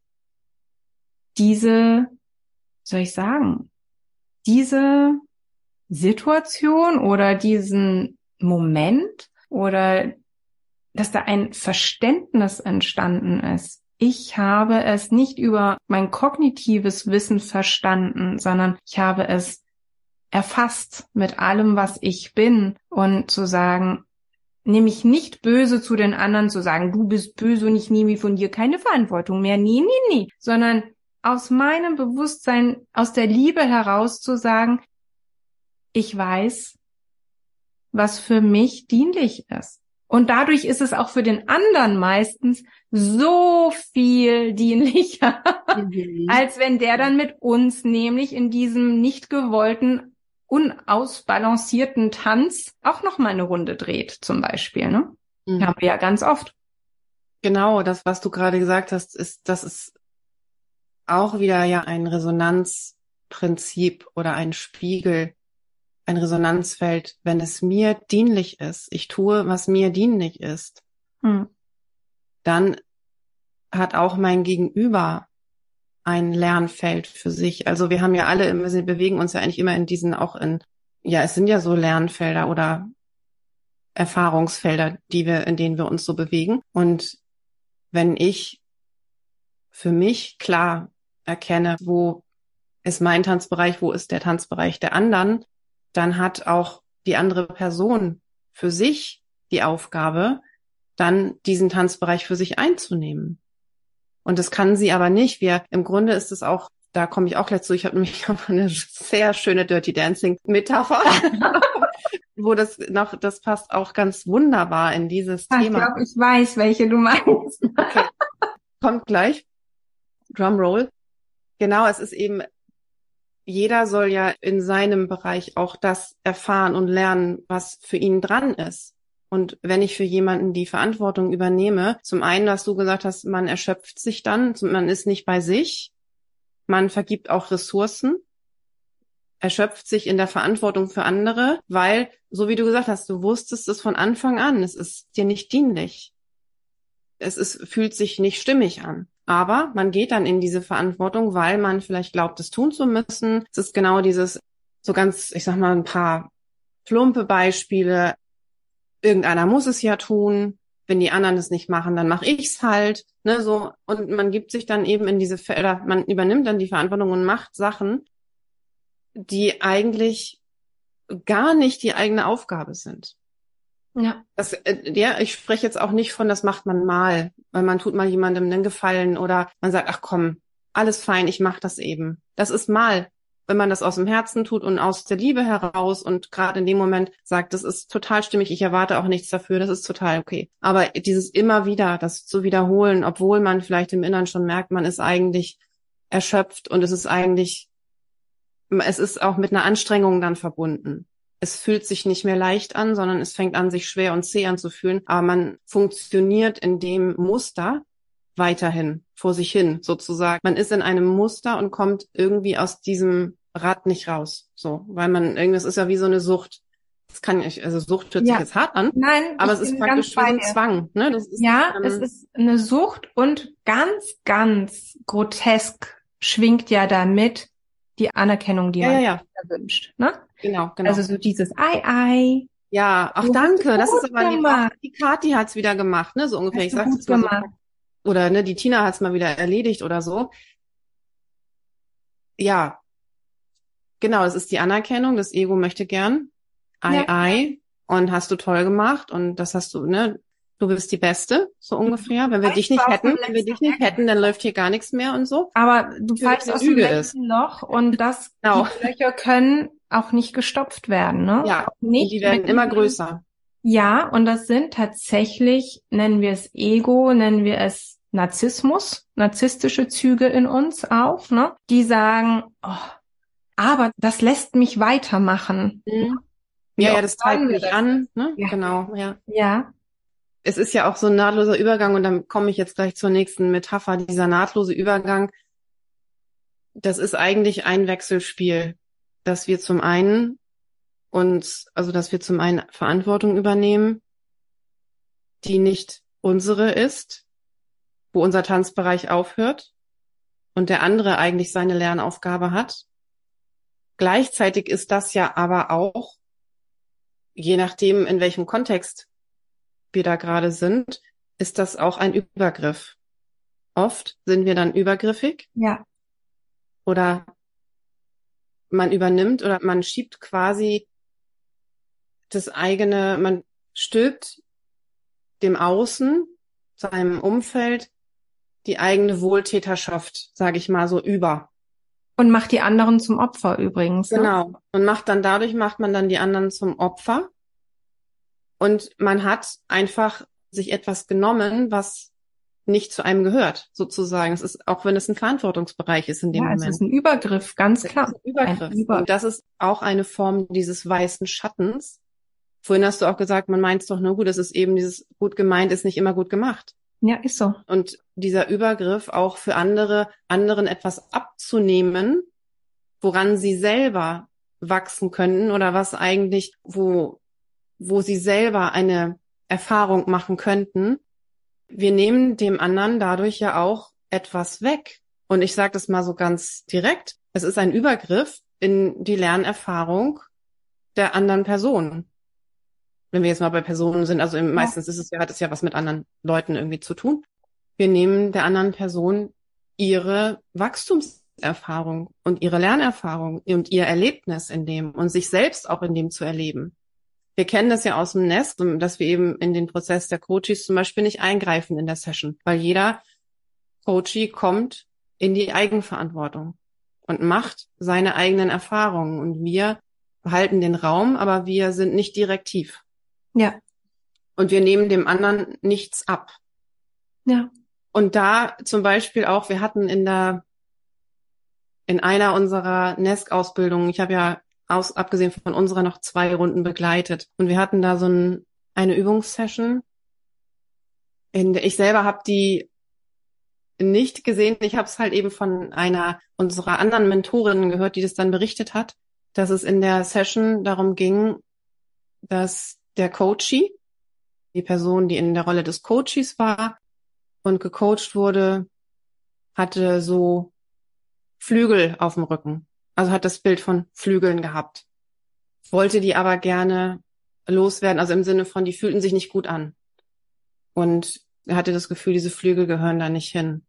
diese, soll ich sagen, diese Situation oder diesen Moment oder dass da ein Verständnis entstanden ist. Ich habe es nicht über mein kognitives Wissen verstanden, sondern ich habe es erfasst mit allem, was ich bin und zu sagen, nämlich nicht böse zu den anderen zu sagen, du bist böse und ich nehme von dir keine Verantwortung mehr. Nee, nee, nee, sondern aus meinem Bewusstsein, aus der Liebe heraus zu sagen, ich weiß, was für mich dienlich ist. Und dadurch ist es auch für den anderen meistens so viel dienlicher, mhm. als wenn der dann mit uns nämlich in diesem nicht gewollten, unausbalancierten Tanz auch noch mal eine Runde dreht, zum Beispiel. Ne? Mhm. Haben wir ja ganz oft. Genau, das, was du gerade gesagt hast, ist, das ist auch wieder ja ein Resonanzprinzip oder ein Spiegel, ein Resonanzfeld, wenn es mir dienlich ist, ich tue, was mir dienlich ist, hm. dann hat auch mein Gegenüber ein Lernfeld für sich. Also wir haben ja alle, wir bewegen uns ja eigentlich immer in diesen, auch in, ja, es sind ja so Lernfelder oder Erfahrungsfelder, die wir, in denen wir uns so bewegen. Und wenn ich für mich klar erkenne, wo ist mein Tanzbereich, wo ist der Tanzbereich der anderen, dann hat auch die andere Person für sich die Aufgabe, dann diesen Tanzbereich für sich einzunehmen. Und das kann sie aber nicht. Wir, im Grunde ist es auch, da komme ich auch gleich zu, ich habe nämlich auch eine sehr schöne Dirty Dancing Metapher, wo das noch, das passt auch ganz wunderbar in dieses Ach, Thema. Ich glaube, ich weiß, welche du meinst. Okay. Kommt gleich. Drumroll. Genau, es ist eben, jeder soll ja in seinem Bereich auch das erfahren und lernen, was für ihn dran ist. Und wenn ich für jemanden die Verantwortung übernehme, zum einen, was du gesagt hast, man erschöpft sich dann, man ist nicht bei sich, man vergibt auch Ressourcen, erschöpft sich in der Verantwortung für andere, weil, so wie du gesagt hast, du wusstest es von Anfang an, es ist dir nicht dienlich. Es ist, fühlt sich nicht stimmig an. Aber man geht dann in diese Verantwortung, weil man vielleicht glaubt, es tun zu müssen. Es ist genau dieses, so ganz, ich sag mal, ein paar plumpe Beispiele. Irgendeiner muss es ja tun. Wenn die anderen es nicht machen, dann mache ich's halt. Ne, so. Und man gibt sich dann eben in diese, oder man übernimmt dann die Verantwortung und macht Sachen, die eigentlich gar nicht die eigene Aufgabe sind. Ja. Das, äh, ja, ich spreche jetzt auch nicht von, das macht man mal, weil man tut mal jemandem einen Gefallen oder man sagt, ach komm, alles fein, ich mache das eben. Das ist mal, wenn man das aus dem Herzen tut und aus der Liebe heraus und gerade in dem Moment sagt, das ist total stimmig, ich erwarte auch nichts dafür, das ist total okay. Aber dieses immer wieder, das zu wiederholen, obwohl man vielleicht im Inneren schon merkt, man ist eigentlich erschöpft und es ist eigentlich, es ist auch mit einer Anstrengung dann verbunden. Es fühlt sich nicht mehr leicht an, sondern es fängt an, sich schwer und zäh anzufühlen. Aber man funktioniert in dem Muster weiterhin vor sich hin, sozusagen. Man ist in einem Muster und kommt irgendwie aus diesem Rad nicht raus. So, weil man, irgendwas ist ja wie so eine Sucht. Das kann ich, also Sucht hört Ja. sich jetzt hart an. Nein, aber ich es ist bin praktisch ganz wie so bei ein dir. Zwang, ne? Das ist, Ja, ähm, es ist eine Sucht und ganz, ganz grotesk schwingt ja damit die Anerkennung, die ja, man ja, ja, sich wünscht, ne? genau, genau. Also so dieses Ei, Ei, Ja, ach du hast danke, das ist gut aber lieb. Ach, gemacht, die Kathi hat's wieder gemacht, ne? So ungefähr. hast Ich du sag's gut jetzt mal so. gemacht. Oder ne, die Tina hat's mal wieder erledigt oder so. Ja, genau, das ist die Anerkennung. Das Ego möchte gern. Ei, Ja. ei. Und hast du toll gemacht. Und das hast du, ne? Du bist die Beste, so ungefähr. Wenn wir dich nicht Pfeifst aus hätten, dem wenn wir dich letzten nicht hätten, dann läuft hier gar nichts mehr und so. Aber du Natürlich pfeifst eine aus dem Lüge ist. letzten Loch und das, Genau. die Löcher können auch nicht gestopft werden, ne? Ja. Auch Und nicht die werden mit immer diesem- größer. Ja, und das sind tatsächlich, nennen wir es Ego, nennen wir es Narzissmus, narzisstische Züge in uns auch, ne? Die sagen, oh, aber das lässt mich weitermachen. Mhm. Wie Ja, ja, oft das hören treibt wir mich das? an, ne? Ja. Genau, ja. Ja, Es ist ja auch so ein nahtloser Übergang und dann komme ich jetzt gleich zur nächsten Metapher. Dieser nahtlose Übergang, das ist eigentlich ein Wechselspiel, dass wir zum einen uns, also dass wir zum einen Verantwortung übernehmen, die nicht unsere ist, wo unser Tanzbereich aufhört und der andere eigentlich seine Lernaufgabe hat. Gleichzeitig ist das ja aber auch, je nachdem, in welchem Kontext wir da gerade sind, ist das auch ein Übergriff. Oft sind wir dann übergriffig ja, oder man übernimmt oder man schiebt quasi das eigene, man stülpt dem Außen, seinem Umfeld, die eigene Wohltäterschaft, sage ich mal so, über. und macht die anderen zum Opfer übrigens, ne? Genau. Und macht dann, dadurch macht man dann die anderen zum Opfer. Und man hat einfach sich etwas genommen, was nicht zu einem gehört, sozusagen. Es ist, auch wenn es ein Verantwortungsbereich ist in dem Ja, es Moment. ist ein Übergriff, ganz Das klar. ist ein Übergriff. Ein Über- Und das ist auch eine Form dieses weißen Schattens. Vorhin hast du auch gesagt, man meint es doch nur gut. Es ist eben dieses gut gemeint, ist nicht immer gut gemacht. Ja, ist so. Und dieser Übergriff auch für andere, anderen etwas abzunehmen, woran sie selber wachsen können oder was eigentlich, wo, wo sie selber eine Erfahrung machen könnten. Wir nehmen dem anderen dadurch ja auch etwas weg. Und ich sage das mal so ganz direkt, es ist ein Übergriff in die Lernerfahrung der anderen Person. Wenn wir jetzt mal bei Personen sind, also im, ja. meistens ist es ja, hat es ja was mit anderen Leuten irgendwie zu tun. Wir nehmen der anderen Person ihre Wachstumserfahrung und ihre Lernerfahrung und ihr Erlebnis in dem und sich selbst auch in dem zu erleben. Wir kennen das ja aus dem Nest, dass wir eben in den Prozess der Coaches zum Beispiel nicht eingreifen in der Session, weil jeder Coachee kommt in die Eigenverantwortung und macht seine eigenen Erfahrungen und wir behalten den Raum, aber wir sind nicht direktiv. Ja. Und wir nehmen dem anderen nichts ab. Ja. Und da zum Beispiel auch, wir hatten in der, in einer unserer N E S C-Ausbildungen, ich habe ja aus, abgesehen von unserer noch zwei Runden begleitet. Und wir hatten da so ein, eine Übungssession. In der, ich selber habe die nicht gesehen. Ich habe es halt eben von einer unserer anderen Mentorinnen gehört, die das dann berichtet hat, dass es in der Session darum ging, dass der Coachee, die Person, die in der Rolle des Coaches war und gecoacht wurde, hatte so Flügel auf dem Rücken. Also hat das Bild von Flügeln gehabt. Wollte die aber gerne loswerden, also im Sinne von, die fühlten sich nicht gut an. Und er hatte das Gefühl, diese Flügel gehören da nicht hin.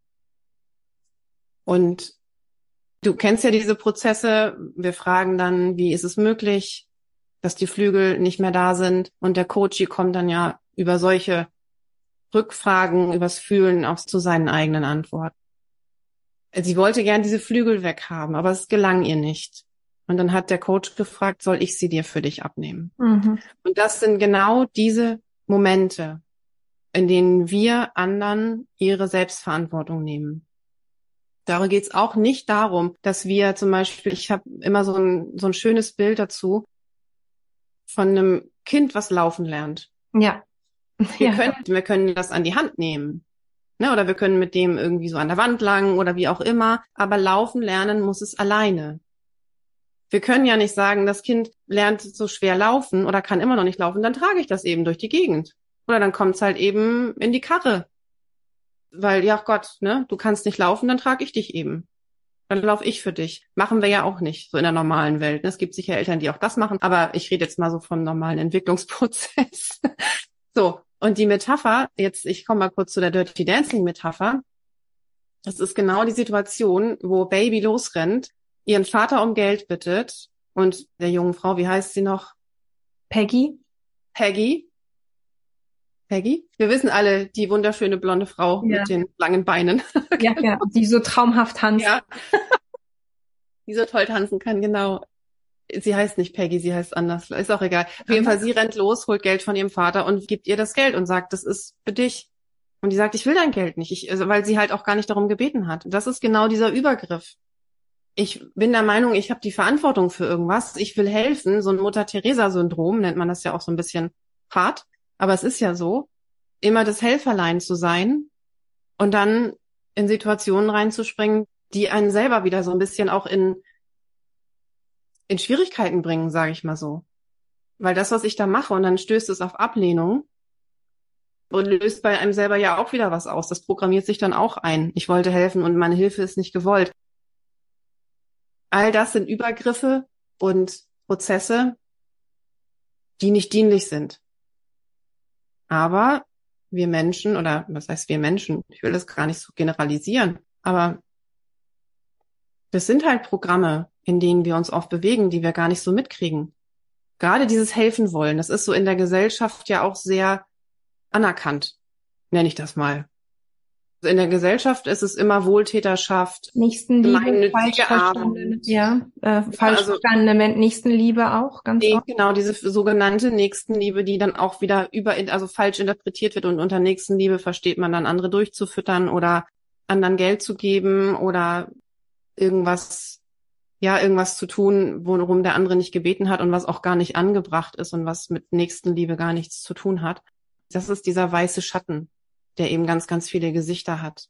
Und du kennst ja diese Prozesse. Wir fragen dann, wie ist es möglich, dass die Flügel nicht mehr da sind? Und der Coachee kommt dann ja über solche Rückfragen, übers Fühlen auch zu seinen eigenen Antworten. Sie wollte gern diese Flügel weghaben, aber es gelang ihr nicht. Und dann hat der Coach gefragt, soll ich sie dir für dich abnehmen? Mhm. Und das sind genau diese Momente, in denen wir anderen ihre Selbstverantwortung nehmen. Da geht es auch nicht darum, dass wir zum Beispiel, ich habe immer so ein, so ein schönes Bild dazu, von einem Kind, was laufen lernt. Ja. Wir, ja. Können, wir können das an die Hand nehmen. Ne, oder wir können mit dem irgendwie so an der Wand lang oder wie auch immer. Aber laufen lernen muss es alleine. Wir können ja nicht sagen, das Kind lernt so schwer laufen oder kann immer noch nicht laufen, dann trage ich das eben durch die Gegend. Oder dann kommt es halt eben in die Karre. Weil, ja Gott, ne, du kannst nicht laufen, dann trage ich dich eben. Dann laufe ich für dich. Machen wir ja auch nicht, so in der normalen Welt. Es gibt sicher Eltern, die auch das machen, aber ich rede jetzt mal so vom normalen Entwicklungsprozess. So, und die Metapher, jetzt, ich komme mal kurz zu der Dirty Dancing Metapher. Das ist genau die Situation, wo Baby losrennt, ihren Vater um Geld bittet und der jungen Frau, wie heißt sie noch? Peggy. Peggy. Peggy? Wir wissen alle, die wunderschöne blonde Frau ja. mit den langen Beinen. Ja, ja, die so traumhaft tanzt. Ja. Die so toll tanzen kann, genau. Sie heißt nicht Peggy, sie heißt anders. Ist auch egal. Auf jeden Fall, sie rennt los, holt Geld von ihrem Vater und gibt ihr das Geld und sagt, das ist für dich. Und die sagt, ich will dein Geld nicht, ich, also, weil sie halt auch gar nicht darum gebeten hat. Das ist genau dieser Übergriff. Ich bin der Meinung, ich habe die Verantwortung für irgendwas. Ich will helfen. So ein Mutter-Teresa-Syndrom nennt man das ja auch so ein bisschen hart. Aber es ist ja so, immer das Helferlein zu sein und dann in Situationen reinzuspringen, die einen selber wieder so ein bisschen auch in in Schwierigkeiten bringen, sage ich mal so. Weil das, was ich da mache, und dann stößt es auf Ablehnung und löst bei einem selber ja auch wieder was aus. Das programmiert sich dann auch ein. Ich wollte helfen und meine Hilfe ist nicht gewollt. All das sind Übergriffe und Prozesse, die nicht dienlich sind. Aber wir Menschen, oder was heißt wir Menschen? Ich will das gar nicht so generalisieren, aber das sind halt Programme, in denen wir uns oft bewegen, die wir gar nicht so mitkriegen. Gerade dieses Helfen wollen, das ist so in der Gesellschaft ja auch sehr anerkannt, nenne ich das mal. In der Gesellschaft ist es immer Wohltäterschaft, Nächstenliebe, falsch verstandene, ja, äh, falsch also, verstandene Nächstenliebe auch, ganz die, oft. Genau, diese sogenannte Nächstenliebe, die dann auch wieder über, also falsch interpretiert wird und unter Nächstenliebe versteht man dann andere durchzufüttern oder anderen Geld zu geben oder irgendwas, ja, irgendwas zu tun, worum der andere nicht gebeten hat und was auch gar nicht angebracht ist und was mit Nächstenliebe gar nichts zu tun hat. Das ist dieser weiße Schatten, der eben ganz, ganz viele Gesichter hat.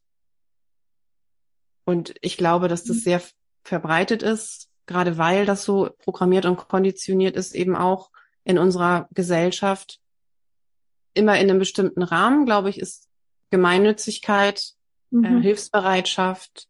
Und ich glaube, dass das sehr verbreitet ist, gerade weil das so programmiert und konditioniert ist, eben auch in unserer Gesellschaft. Immer in einem bestimmten Rahmen, glaube ich, ist Gemeinnützigkeit, mhm. äh, Hilfsbereitschaft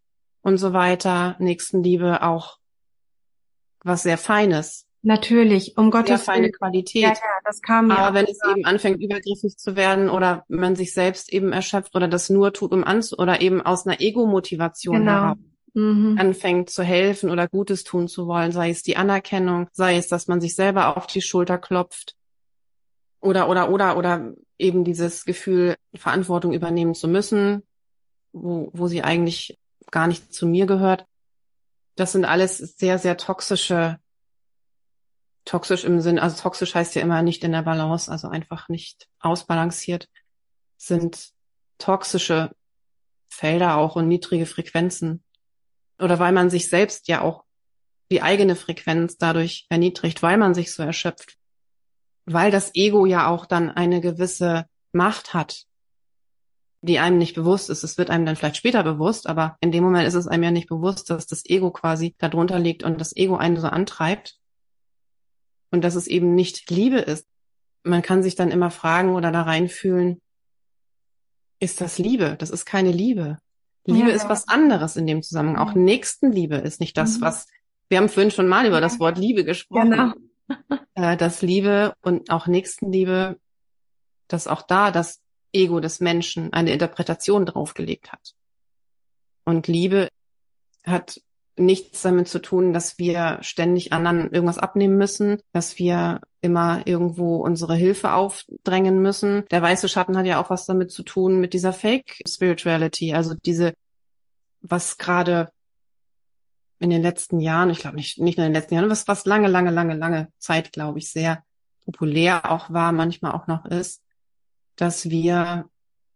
und so weiter, Nächstenliebe auch was sehr Feines, Natürlich, um sehr Gottes feine Willen. Ja, Qualität. ja, das kam mir Aber auch. wenn es eben anfängt, übergriffig zu werden oder man sich selbst eben erschöpft oder das nur tut, um anzu oder eben aus einer Ego-Motivation Genau. heraus Mhm. anfängt zu helfen oder Gutes tun zu wollen, sei es die Anerkennung, sei es, dass man sich selber auf die Schulter klopft oder, oder, oder, oder eben dieses Gefühl, Verantwortung übernehmen zu müssen, wo, wo sie eigentlich gar nicht zu mir gehört. Das sind alles sehr, sehr toxische, toxisch im Sinn, also toxisch heißt ja immer nicht in der Balance, also einfach nicht ausbalanciert, sind toxische Felder auch und niedrige Frequenzen. Oder weil man sich selbst ja auch die eigene Frequenz dadurch erniedrigt, weil man sich so erschöpft. Weil das Ego ja auch dann eine gewisse Macht hat, die einem nicht bewusst ist. Es wird einem dann vielleicht später bewusst, aber in dem Moment ist es einem ja nicht bewusst, dass das Ego quasi darunter liegt und das Ego einen so antreibt und dass es eben nicht Liebe ist. Man kann sich dann immer fragen oder da reinfühlen, ist das Liebe? Das ist keine Liebe. Liebe Ja, ist was anderes in dem Zusammenhang. Auch ja. Nächstenliebe ist nicht das, Mhm. was, wir haben vorhin schon mal über Ja, das Wort Liebe gesprochen. genau. Äh, dass Liebe und auch Nächstenliebe, dass auch da das Ego des Menschen eine Interpretation draufgelegt hat. Und Liebe hat nichts damit zu tun, dass wir ständig anderen irgendwas abnehmen müssen, dass wir immer irgendwo unsere Hilfe aufdrängen müssen. Der weiße Schatten hat ja auch was damit zu tun mit dieser Fake Spirituality, also diese, was gerade in den letzten Jahren, ich glaube nicht, nicht nur in den letzten Jahren, was, was lange, lange, lange, lange Zeit, glaube ich, sehr populär auch war, manchmal auch noch ist, dass wir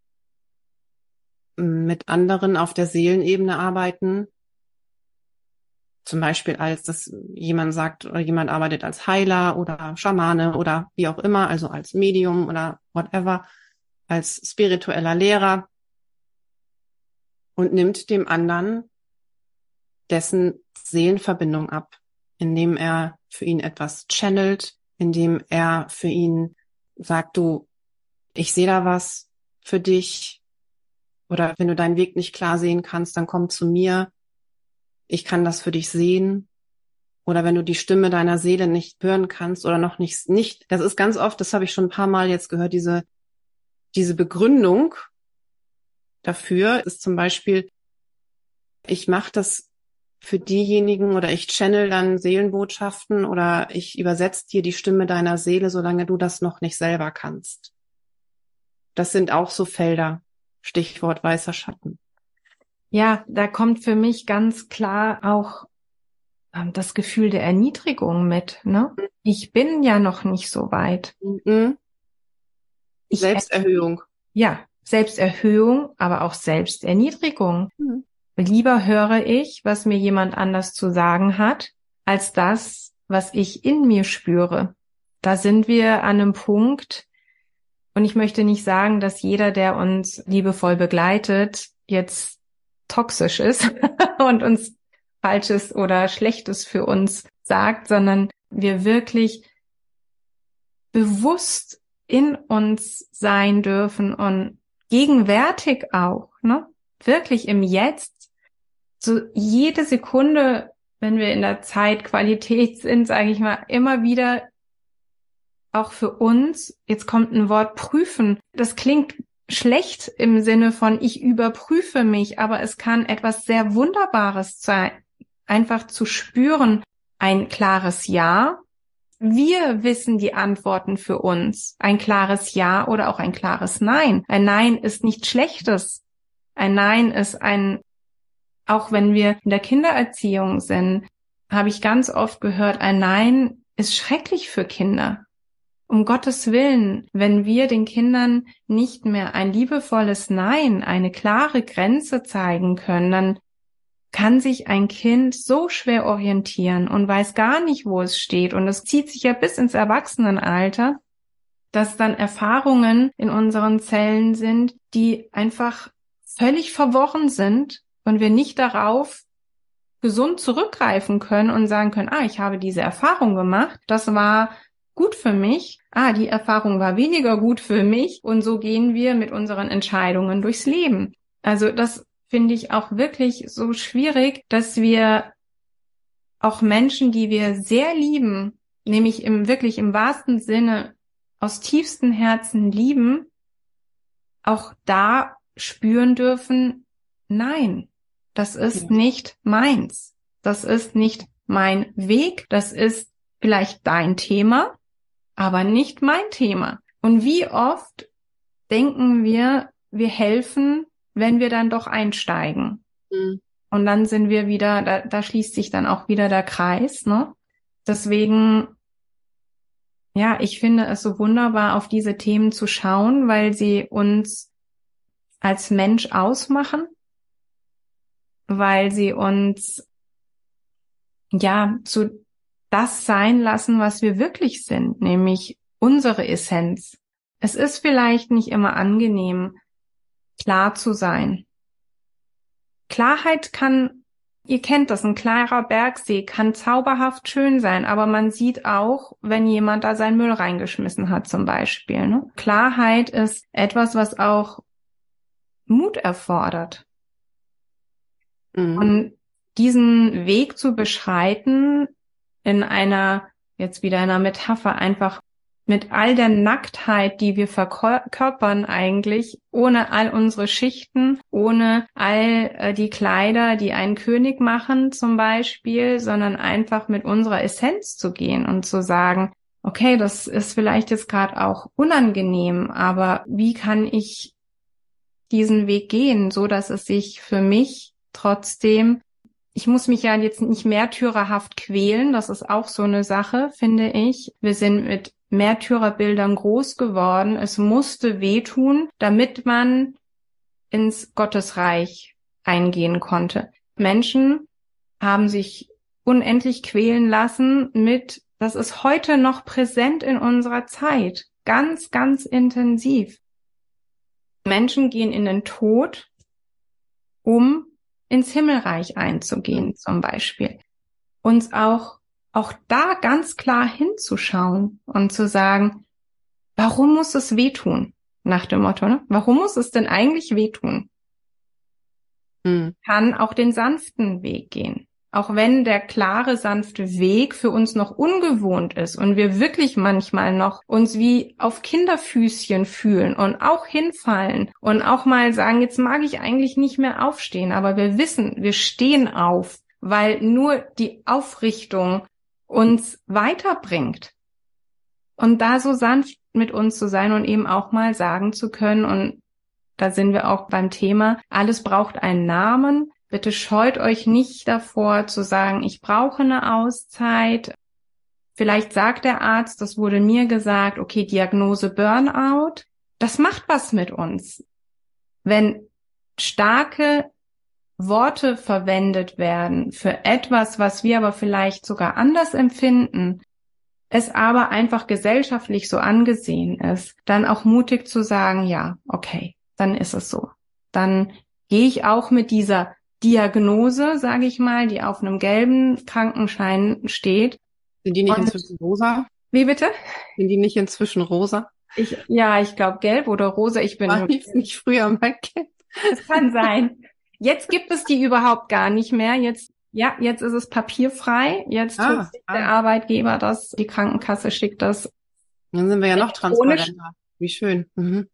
mit anderen auf der Seelenebene arbeiten. Zum Beispiel als, dass jemand sagt, oder jemand arbeitet als Heiler oder Schamane oder wie auch immer, also als Medium oder whatever, als spiritueller Lehrer und nimmt dem anderen dessen Seelenverbindung ab, indem er für ihn etwas channelt, indem er für ihn sagt, du, ich sehe da was für dich, oder wenn du deinen Weg nicht klar sehen kannst, dann komm zu mir, ich kann das für dich sehen. Oder wenn du die Stimme deiner Seele nicht hören kannst oder noch nicht, nicht, das ist ganz oft, das habe ich schon ein paar Mal jetzt gehört, diese, diese Begründung dafür ist zum Beispiel, ich mache das für diejenigen oder ich channel dann Seelenbotschaften oder ich übersetze dir die Stimme deiner Seele, solange du das noch nicht selber kannst. Das sind auch so Felder, Stichwort weißer Schatten. Ja, da kommt für mich ganz klar auch ähm, das Gefühl der Erniedrigung mit, ne? Ich bin ja noch nicht so weit. Mhm. Ich, Selbsterhöhung. ja, Selbsterhöhung, aber auch Selbsterniedrigung. Mhm. Lieber höre ich, was mir jemand anders zu sagen hat, als das, was ich in mir spüre. Da sind wir an einem Punkt, und ich möchte nicht sagen, dass jeder, der uns liebevoll begleitet, jetzt toxisch ist und uns Falsches oder Schlechtes für uns sagt, sondern wir wirklich bewusst in uns sein dürfen und gegenwärtig auch, ne? Wirklich im Jetzt, so jede Sekunde, wenn wir in der Zeitqualität sind, sage ich mal, immer wieder auch für uns, jetzt kommt ein Wort prüfen, das klingt schlecht im Sinne von ich überprüfe mich, aber es kann etwas sehr Wunderbares sein, einfach zu spüren, ein klares Ja. Wir wissen die Antworten für uns, ein klares Ja oder auch ein klares Nein. Ein Nein ist nichts Schlechtes. Ein Nein ist ein, auch wenn wir in der Kindererziehung sind, habe ich ganz oft gehört, ein Nein ist schrecklich für Kinder. Um Gottes Willen, wenn wir den Kindern nicht mehr ein liebevolles Nein, eine klare Grenze zeigen können, dann kann sich ein Kind so schwer orientieren und weiß gar nicht, wo es steht. Und es zieht sich ja bis ins Erwachsenenalter, dass dann Erfahrungen in unseren Zellen sind, die einfach völlig verworren sind und wir nicht darauf gesund zurückgreifen können und sagen können, ah, ich habe diese Erfahrung gemacht, das war gut für mich, ah, die Erfahrung war weniger gut für mich und so gehen wir mit unseren Entscheidungen durchs Leben. Also das finde ich auch wirklich so schwierig, dass wir auch Menschen, die wir sehr lieben, nämlich im wirklich im wahrsten Sinne aus tiefstem Herzen lieben, auch da spüren dürfen, nein, das ist Ja. nicht meins. Das ist nicht mein Weg. Das ist vielleicht dein Thema, aber nicht mein Thema. Und wie oft denken wir, wir helfen, wenn wir dann doch einsteigen. Mhm. Und dann sind wir wieder, da, da schließt sich dann auch wieder der Kreis, ne? Deswegen, ja, ich finde es so wunderbar, auf diese Themen zu schauen, weil sie uns als Mensch ausmachen, weil sie uns, ja, zu das sein lassen, was wir wirklich sind, nämlich unsere Essenz. Es ist vielleicht nicht immer angenehm, klar zu sein. Klarheit kann, ihr kennt das, ein klarer Bergsee kann zauberhaft schön sein, aber man sieht auch, wenn jemand da seinen Müll reingeschmissen hat zum Beispiel. Ne? Klarheit ist etwas, was auch Mut erfordert. Mhm. Und diesen Weg zu beschreiten in einer, jetzt wieder einer Metapher, einfach mit all der Nacktheit, die wir verkörpern eigentlich, ohne all unsere Schichten, ohne all äh, die Kleider, die einen König machen zum Beispiel, sondern einfach mit unserer Essenz zu gehen und zu sagen, okay, das ist vielleicht jetzt gerade auch unangenehm, aber wie kann ich diesen Weg gehen, so dass es sich für mich trotzdem, ich muss mich ja jetzt nicht märtyrerhaft quälen, das ist auch so eine Sache, finde ich. Wir sind mit Märtyrerbildern groß geworden. Es musste wehtun, damit man ins Gottesreich eingehen konnte. Menschen haben sich unendlich quälen lassen mit, das ist heute noch präsent in unserer Zeit, ganz, ganz intensiv. Menschen gehen in den Tod, um ins Himmelreich einzugehen, zum Beispiel. Uns auch, auch da ganz klar hinzuschauen und zu sagen, warum muss es wehtun? Nach dem Motto, ne? Warum muss es denn eigentlich wehtun? Mhm. Kann auch den sanften Weg gehen. Auch wenn der klare, sanfte Weg für uns noch ungewohnt ist und wir wirklich manchmal noch uns wie auf Kinderfüßchen fühlen und auch hinfallen und auch mal sagen, jetzt mag ich eigentlich nicht mehr aufstehen, aber wir wissen, wir stehen auf, weil nur die Aufrichtung uns weiterbringt. Und da so sanft mit uns zu sein und eben auch mal sagen zu können, und da sind wir auch beim Thema, alles braucht einen Namen. Bitte scheut euch nicht davor zu sagen, ich brauche eine Auszeit. Vielleicht sagt der Arzt, das wurde mir gesagt, okay, Diagnose Burnout. Das macht was mit uns. Wenn starke Worte verwendet werden für etwas, was wir aber vielleicht sogar anders empfinden, es aber einfach gesellschaftlich so angesehen ist, dann auch mutig zu sagen, ja, okay, dann ist es so. Dann gehe ich auch mit dieser Diagnose, sage ich mal, die auf einem gelben Krankenschein steht. Sind die nicht Und, inzwischen rosa? wie bitte? Sind die nicht inzwischen rosa? Ich, ja, ich glaube gelb oder rosa. Ich bin. War jetzt nicht früher mal gelb? Es kann sein. Jetzt gibt es die überhaupt gar nicht mehr. Jetzt, ja, jetzt ist es papierfrei. Jetzt Ah, tut sich ah. der Arbeitgeber das, die Krankenkasse schickt das. Dann sind wir ja noch Elektronisch. transparenter. Wie schön. Mhm.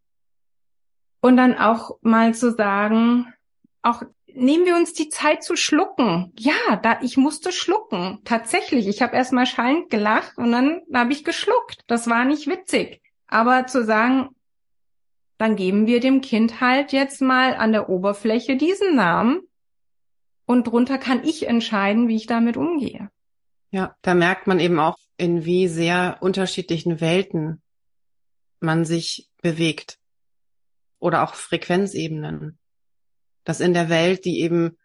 Und dann auch mal zu sagen, auch nehmen wir uns die Zeit zu schlucken. Ja, da ich musste schlucken. Tatsächlich, ich habe erst mal schallend gelacht und dann habe ich geschluckt. Das war nicht witzig. Aber zu sagen, dann geben wir dem Kind halt jetzt mal an der Oberfläche diesen Namen und drunter kann ich entscheiden, wie ich damit umgehe. Ja, da merkt man eben auch, in wie sehr unterschiedlichen Welten man sich bewegt. Oder auch Frequenzebenen. Dass in der Welt, die eben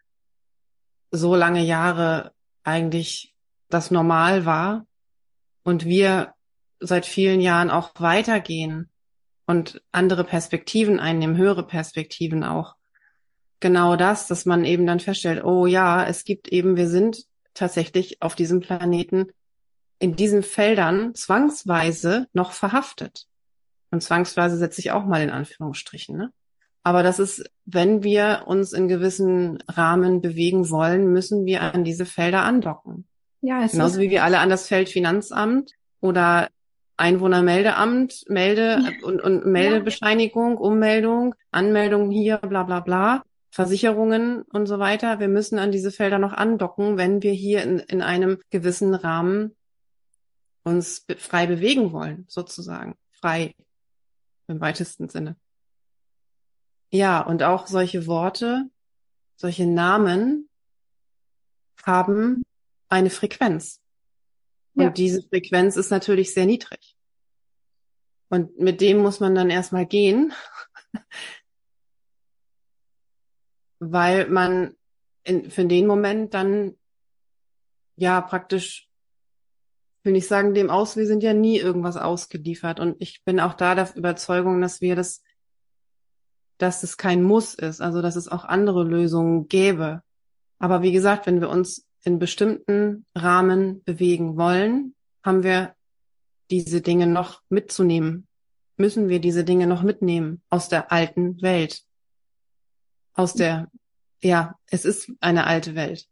so lange Jahre eigentlich das Normal war und wir seit vielen Jahren auch weitergehen und andere Perspektiven einnehmen, höhere Perspektiven auch. Genau das, dass man eben dann feststellt, oh ja, es gibt eben, wir sind tatsächlich auf diesem Planeten in diesen Feldern zwangsweise noch verhaftet. Und zwangsweise setze ich auch mal in Anführungsstrichen, ne? Aber das ist, wenn wir uns in gewissen Rahmen bewegen wollen, müssen wir an diese Felder andocken. Ja, es Genauso ist, wie wir alle an das Feld Finanzamt oder Einwohnermeldeamt, Melde und, und Meldebescheinigung, Ummeldung, Anmeldung hier, bla bla bla, Versicherungen und so weiter. Wir müssen an diese Felder noch andocken, wenn wir hier in, in einem gewissen Rahmen uns be- frei bewegen wollen, sozusagen. Frei im weitesten Sinne. Ja, und auch solche Worte, solche Namen haben eine Frequenz. ja, Und diese Frequenz ist natürlich sehr niedrig. Und mit dem muss man dann erstmal gehen, weil man in, für den Moment dann ja praktisch, will nicht sagen dem aus, wir sind ja nie irgendwas ausgeliefert. Und ich bin auch da der Überzeugung, dass wir das, dass es kein Muss ist, also dass es auch andere Lösungen gäbe. Aber wie gesagt, wenn wir uns in bestimmten Rahmen bewegen wollen, haben wir diese Dinge noch mitzunehmen. Müssen wir diese Dinge noch mitnehmen aus der alten Welt. Aus der, ja, es ist eine alte Welt.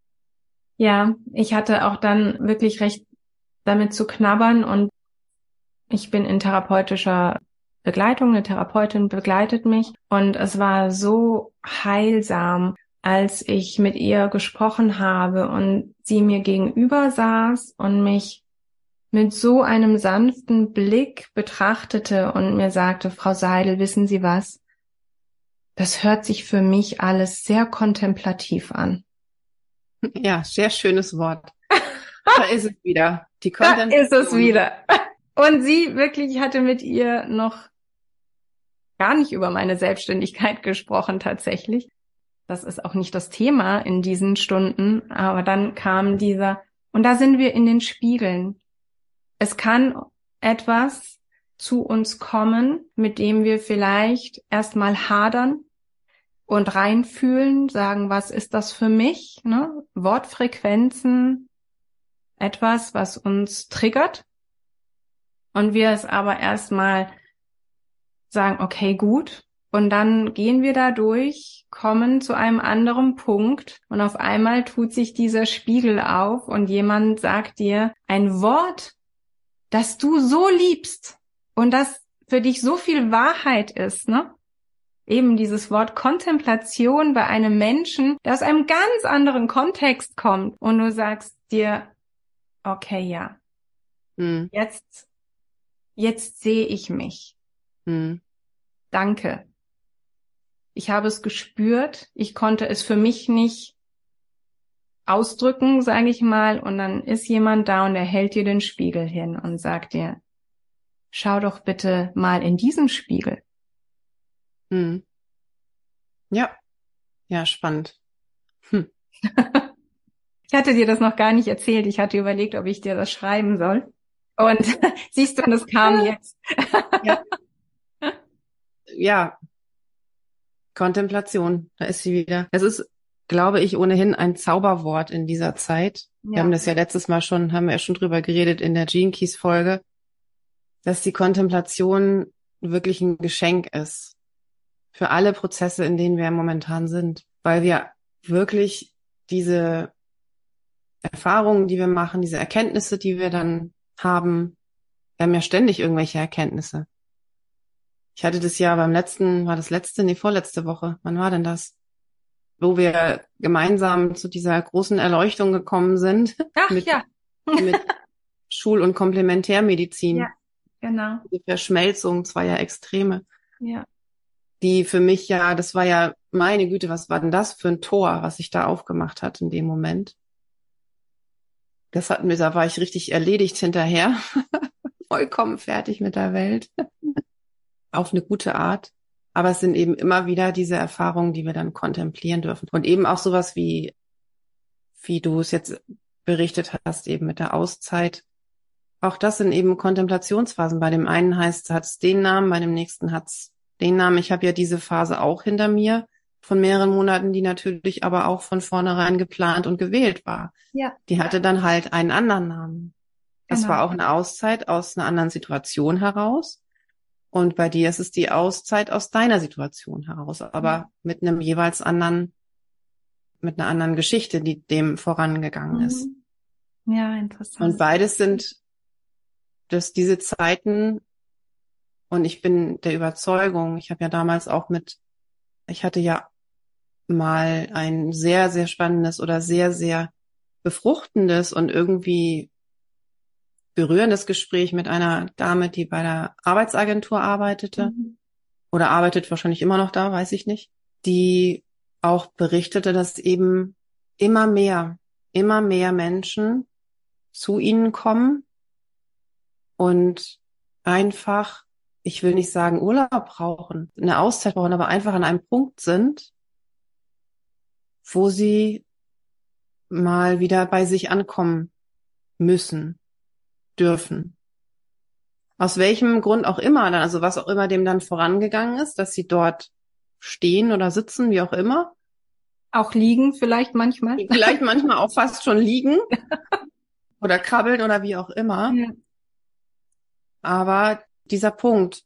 ja, ich hatte auch dann wirklich recht damit zu knabbern und ich bin in therapeutischer Begleitung, eine Therapeutin begleitet mich und es war so heilsam, als ich mit ihr gesprochen habe und sie mir gegenüber saß und mich mit so einem sanften Blick betrachtete und mir sagte, Frau Seidel, wissen Sie was? Das hört sich für mich alles sehr kontemplativ an. Ja, sehr schönes Wort. Da ist es wieder. Die Da ist es Kontemplation. wieder. Und sie wirklich hatte mit ihr noch gar nicht über meine Selbstständigkeit gesprochen tatsächlich. Das ist auch nicht das Thema in diesen Stunden, aber dann kam dieser, und da sind wir in den Spiegeln. Es kann etwas zu uns kommen, mit dem wir vielleicht erstmal hadern und reinfühlen, sagen, was ist das für mich? Ne? Wortfrequenzen, etwas, was uns triggert. Und wir es aber erstmal sagen, okay, gut. Und dann gehen wir da durch, kommen zu einem anderen Punkt und auf einmal tut sich dieser Spiegel auf und jemand sagt dir ein Wort, das du so liebst und das für dich so viel Wahrheit ist, ne? Eben dieses Wort Kontemplation bei einem Menschen, der aus einem ganz anderen Kontext kommt und du sagst dir, okay, ja, Hm, jetzt, jetzt sehe ich mich. hm, Danke. Ich habe es gespürt. Ich konnte es für mich nicht ausdrücken, sage ich mal. Und dann ist jemand da und er hält dir den Spiegel hin und sagt dir, schau doch bitte mal in diesen Spiegel. hm. Ja, ja, spannend. Hm. Ich hatte dir das noch gar nicht erzählt. Ich hatte überlegt, ob ich dir das schreiben soll. Und siehst du, und es kam jetzt. Ja. Ja, Kontemplation, da ist sie wieder. Es ist, glaube ich, ohnehin ein Zauberwort in dieser Zeit. Wir haben Ja, das ja letztes Mal schon, haben wir ja schon drüber geredet in der Gene Keys Folge, dass die Kontemplation wirklich ein Geschenk ist für alle Prozesse, in denen wir momentan sind, weil wir wirklich diese Erfahrungen, die wir machen, diese Erkenntnisse, die wir dann haben, wir haben ja ständig irgendwelche Erkenntnisse. Ich hatte das ja beim letzten, war das letzte, nee, vorletzte Woche. Wann war denn das? Wo wir gemeinsam zu dieser großen Erleuchtung gekommen sind ach mit, ja. mit Schul- und Komplementärmedizin. Ja, genau. Die Verschmelzung zweier Extreme, Ja, die für mich ja, das war ja, meine Güte, was war denn das für ein Tor, was sich da aufgemacht hat in dem Moment? Das hatten wir, da war ich richtig erledigt hinterher. Vollkommen fertig mit der Welt. Auf eine gute Art. Aber es sind eben immer wieder diese Erfahrungen, die wir dann kontemplieren dürfen. Und eben auch sowas wie, wie du es jetzt berichtet hast, eben mit der Auszeit. Auch das sind eben Kontemplationsphasen. Bei dem einen heißt, hat es den Namen, bei dem nächsten hat es den Namen. Ich habe ja diese Phase auch hinter mir von mehreren Monaten, die natürlich aber auch von vornherein geplant und gewählt war. ja, Die hatte dann halt einen anderen Namen. Das genau. war auch eine Auszeit aus einer anderen Situation heraus. Und bei dir ist es die Auszeit aus deiner Situation heraus, aber mhm. mit einem jeweils anderen, mit einer anderen Geschichte, die dem vorangegangen mhm. ist. Ja, interessant. Und beides sind, dass diese Zeiten, und ich bin der Überzeugung, ich habe ja damals auch mit, ich hatte ja mal ein sehr, sehr spannendes oder sehr, sehr befruchtendes und irgendwie berührendes Gespräch mit einer Dame, die bei der Arbeitsagentur arbeitete mhm. oder arbeitet wahrscheinlich immer noch da, weiß ich nicht, die auch berichtete, dass eben immer mehr, immer mehr Menschen zu ihnen kommen und einfach, ich will nicht sagen Urlaub brauchen, eine Auszeit brauchen, aber einfach an einem Punkt sind, wo sie mal wieder bei sich ankommen müssen, dürfen. Aus welchem Grund auch immer, dann, also was auch immer dem dann vorangegangen ist, dass sie dort stehen oder sitzen, wie auch immer. Auch liegen vielleicht manchmal. Vielleicht manchmal auch fast schon liegen oder krabbeln oder wie auch immer. Ja. Aber dieser Punkt,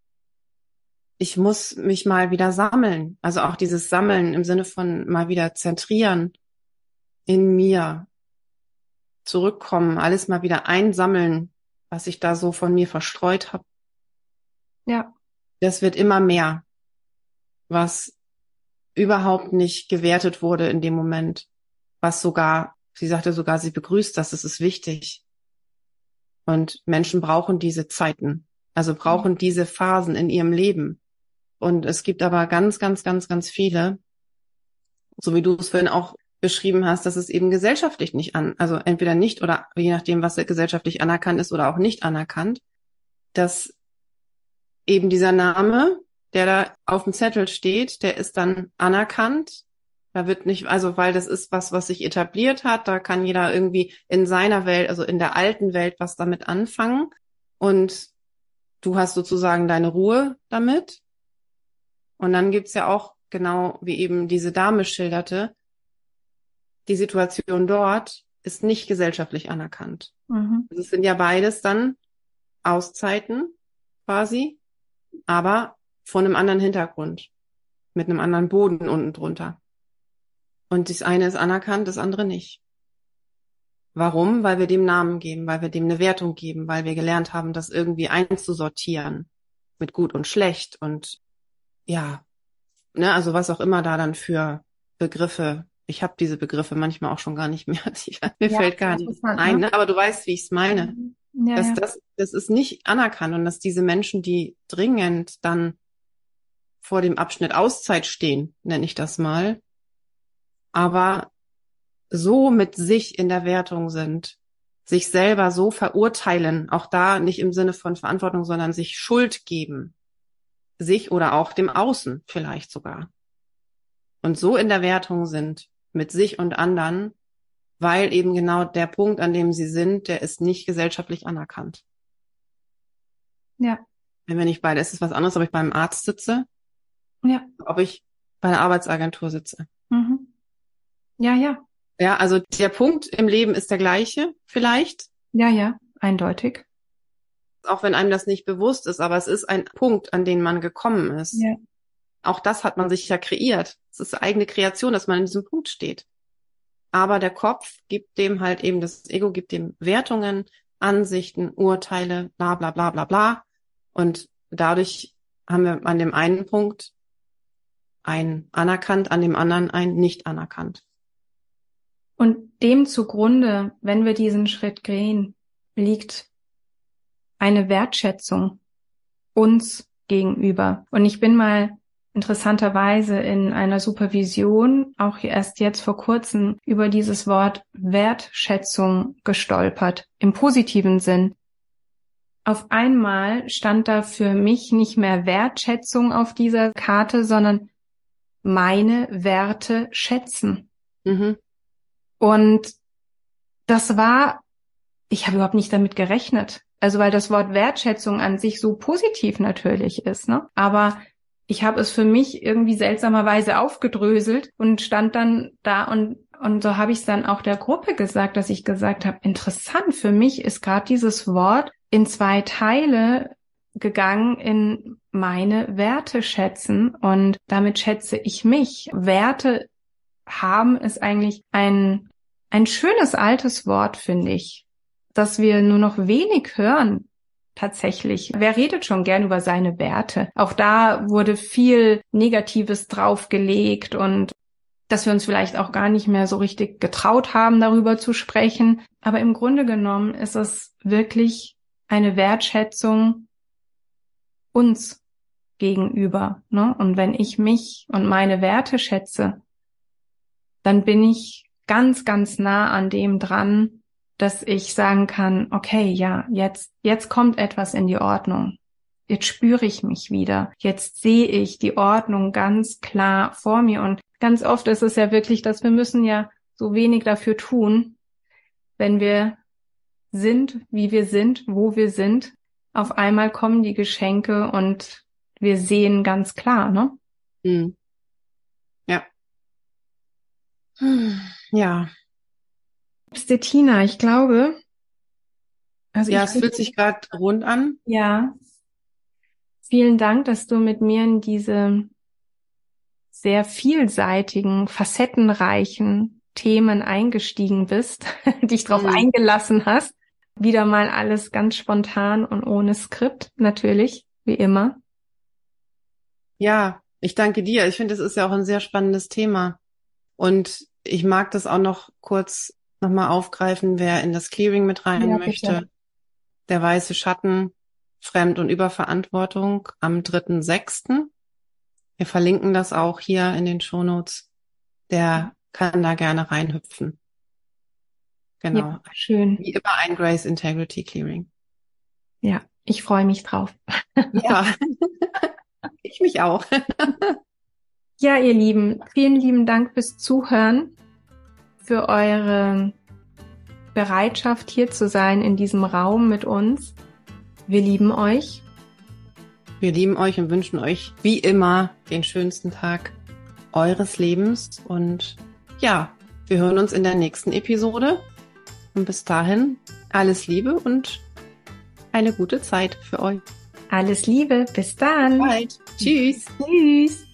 ich muss mich mal wieder sammeln, also auch dieses Sammeln im Sinne von mal wieder zentrieren in mir, zurückkommen, alles mal wieder einsammeln, was ich da so von mir verstreut habe. Ja. Das wird immer mehr, was überhaupt nicht gewertet wurde in dem Moment, was sogar, sie sagte sogar, sie begrüßt das, es ist wichtig. Und Menschen brauchen diese Zeiten, also brauchen diese Phasen in ihrem Leben. Und es gibt aber ganz, ganz, ganz, ganz viele, so wie du es vorhin auch beschrieben hast, dass es eben gesellschaftlich nicht an, also entweder nicht oder je nachdem, was gesellschaftlich anerkannt ist oder auch nicht anerkannt, dass eben dieser Name, der da auf dem Zettel steht, der ist dann anerkannt. Da wird nicht, also weil das ist was, was sich etabliert hat, da kann jeder irgendwie in seiner Welt, also in der alten Welt, was damit anfangen. Und du hast sozusagen deine Ruhe damit. Und dann gibt's ja auch, genau wie eben diese Dame schilderte, die Situation dort ist nicht gesellschaftlich anerkannt. Mhm. Also es sind ja beides dann Auszeiten quasi, aber von einem anderen Hintergrund, mit einem anderen Boden unten drunter. Und das eine ist anerkannt, das andere nicht. Warum? Weil wir dem Namen geben, weil wir dem eine Wertung geben, weil wir gelernt haben, das irgendwie einzusortieren mit gut und schlecht und ja, ne, also was auch immer da dann für Begriffe. Ich habe diese Begriffe manchmal auch schon gar nicht mehr. Ich, mir ja, fällt gar nicht ein, ne? Aber du weißt, wie ich es meine. Ja, dass, ja. Das, das ist nicht anerkannt und dass diese Menschen, die dringend dann vor dem Abschnitt Auszeit stehen, nenne ich das mal, aber so mit sich in der Wertung sind, sich selber so verurteilen, auch da nicht im Sinne von Verantwortung, sondern sich Schuld geben, sich oder auch dem Außen vielleicht sogar. Und so in der Wertung sind mit sich und anderen, weil eben genau der Punkt, an dem sie sind, der ist nicht gesellschaftlich anerkannt. Ja. Wenn wir nicht beide, ist es was anderes, ob ich beim Arzt sitze, ja, ob ich bei einer Arbeitsagentur sitze. Mhm. Ja, ja. Ja, also der Punkt im Leben ist der gleiche, vielleicht. Ja, ja, eindeutig. Auch wenn einem das nicht bewusst ist, aber es ist ein Punkt, an den man gekommen ist. Ja. Auch das hat man sich ja kreiert. Es ist eine eigene Kreation, dass man in diesem Punkt steht. Aber der Kopf gibt dem halt eben, das Ego gibt dem Wertungen, Ansichten, Urteile, bla bla bla bla bla. Und dadurch haben wir an dem einen Punkt ein anerkannt, an dem anderen ein nicht anerkannt. Und dem zugrunde, wenn wir diesen Schritt gehen, liegt eine Wertschätzung uns gegenüber. Und ich bin mal interessanterweise in einer Supervision, auch erst jetzt vor kurzem, über dieses Wort Wertschätzung gestolpert, im positiven Sinn. Auf einmal stand da für mich nicht mehr Wertschätzung auf dieser Karte, sondern meine Werte schätzen. Mhm. Und das war, ich habe überhaupt nicht damit gerechnet. Also weil das Wort Wertschätzung an sich so positiv natürlich ist, ne? Aber ich habe es für mich irgendwie seltsamerweise aufgedröselt und stand dann da und und so habe ich es dann auch der Gruppe gesagt, dass ich gesagt habe, interessant, für mich ist gerade dieses Wort in zwei Teile gegangen in meine Werte schätzen und damit schätze ich mich. Werte haben ist eigentlich ein, ein schönes altes Wort, finde ich, dass wir nur noch wenig hören. Tatsächlich. Wer redet schon gern über seine Werte? Auch da wurde viel Negatives draufgelegt und dass wir uns vielleicht auch gar nicht mehr so richtig getraut haben, darüber zu sprechen. Aber im Grunde genommen ist es wirklich eine Wertschätzung uns gegenüber, ne? Und wenn ich mich und meine Werte schätze, dann bin ich ganz, ganz nah an dem dran, dass ich sagen kann, okay, ja, jetzt, jetzt kommt etwas in die Ordnung. Jetzt spüre ich mich wieder. Jetzt sehe ich die Ordnung ganz klar vor mir. Und ganz oft ist es ja wirklich, dass wir müssen ja so wenig dafür tun, wenn wir sind, wie wir sind, wo wir sind. Auf einmal kommen die Geschenke und wir sehen ganz klar, ne? Hm. Ja. Hm. Ja. Liebste Tina, ich glaube, also Ja, ich es fühlt sich gerade rund an. ja, vielen Dank, dass du mit mir in diese sehr vielseitigen, facettenreichen Themen eingestiegen bist, dich drauf Mhm. eingelassen hast. Wieder mal alles ganz spontan und ohne Skript, natürlich, wie immer. Ja, ich danke dir. Ich finde, es ist ja auch ein sehr spannendes Thema. Und ich mag das auch noch kurz nochmal aufgreifen, wer in das Clearing mit rein Ja, möchte. bitte. Der weiße Schatten, Fremd- und Überverantwortung am dritten sechsten Wir verlinken das auch hier in den Shownotes. Der kann da gerne reinhüpfen. Genau. Ja, schön. Wie immer ein Grace Integrity Clearing. Ja, ich freue mich drauf. Ja, ich mich auch. Ja, ihr Lieben, vielen lieben Dank fürs Zuhören, für eure Bereitschaft, hier zu sein in diesem Raum mit uns. Wir lieben euch. Wir lieben euch und wünschen euch wie immer den schönsten Tag eures Lebens. Und ja, wir hören uns in der nächsten Episode. Und bis dahin alles Liebe und eine gute Zeit für euch. Alles Liebe, bis dann. Bald. Tschüss. Tschüss.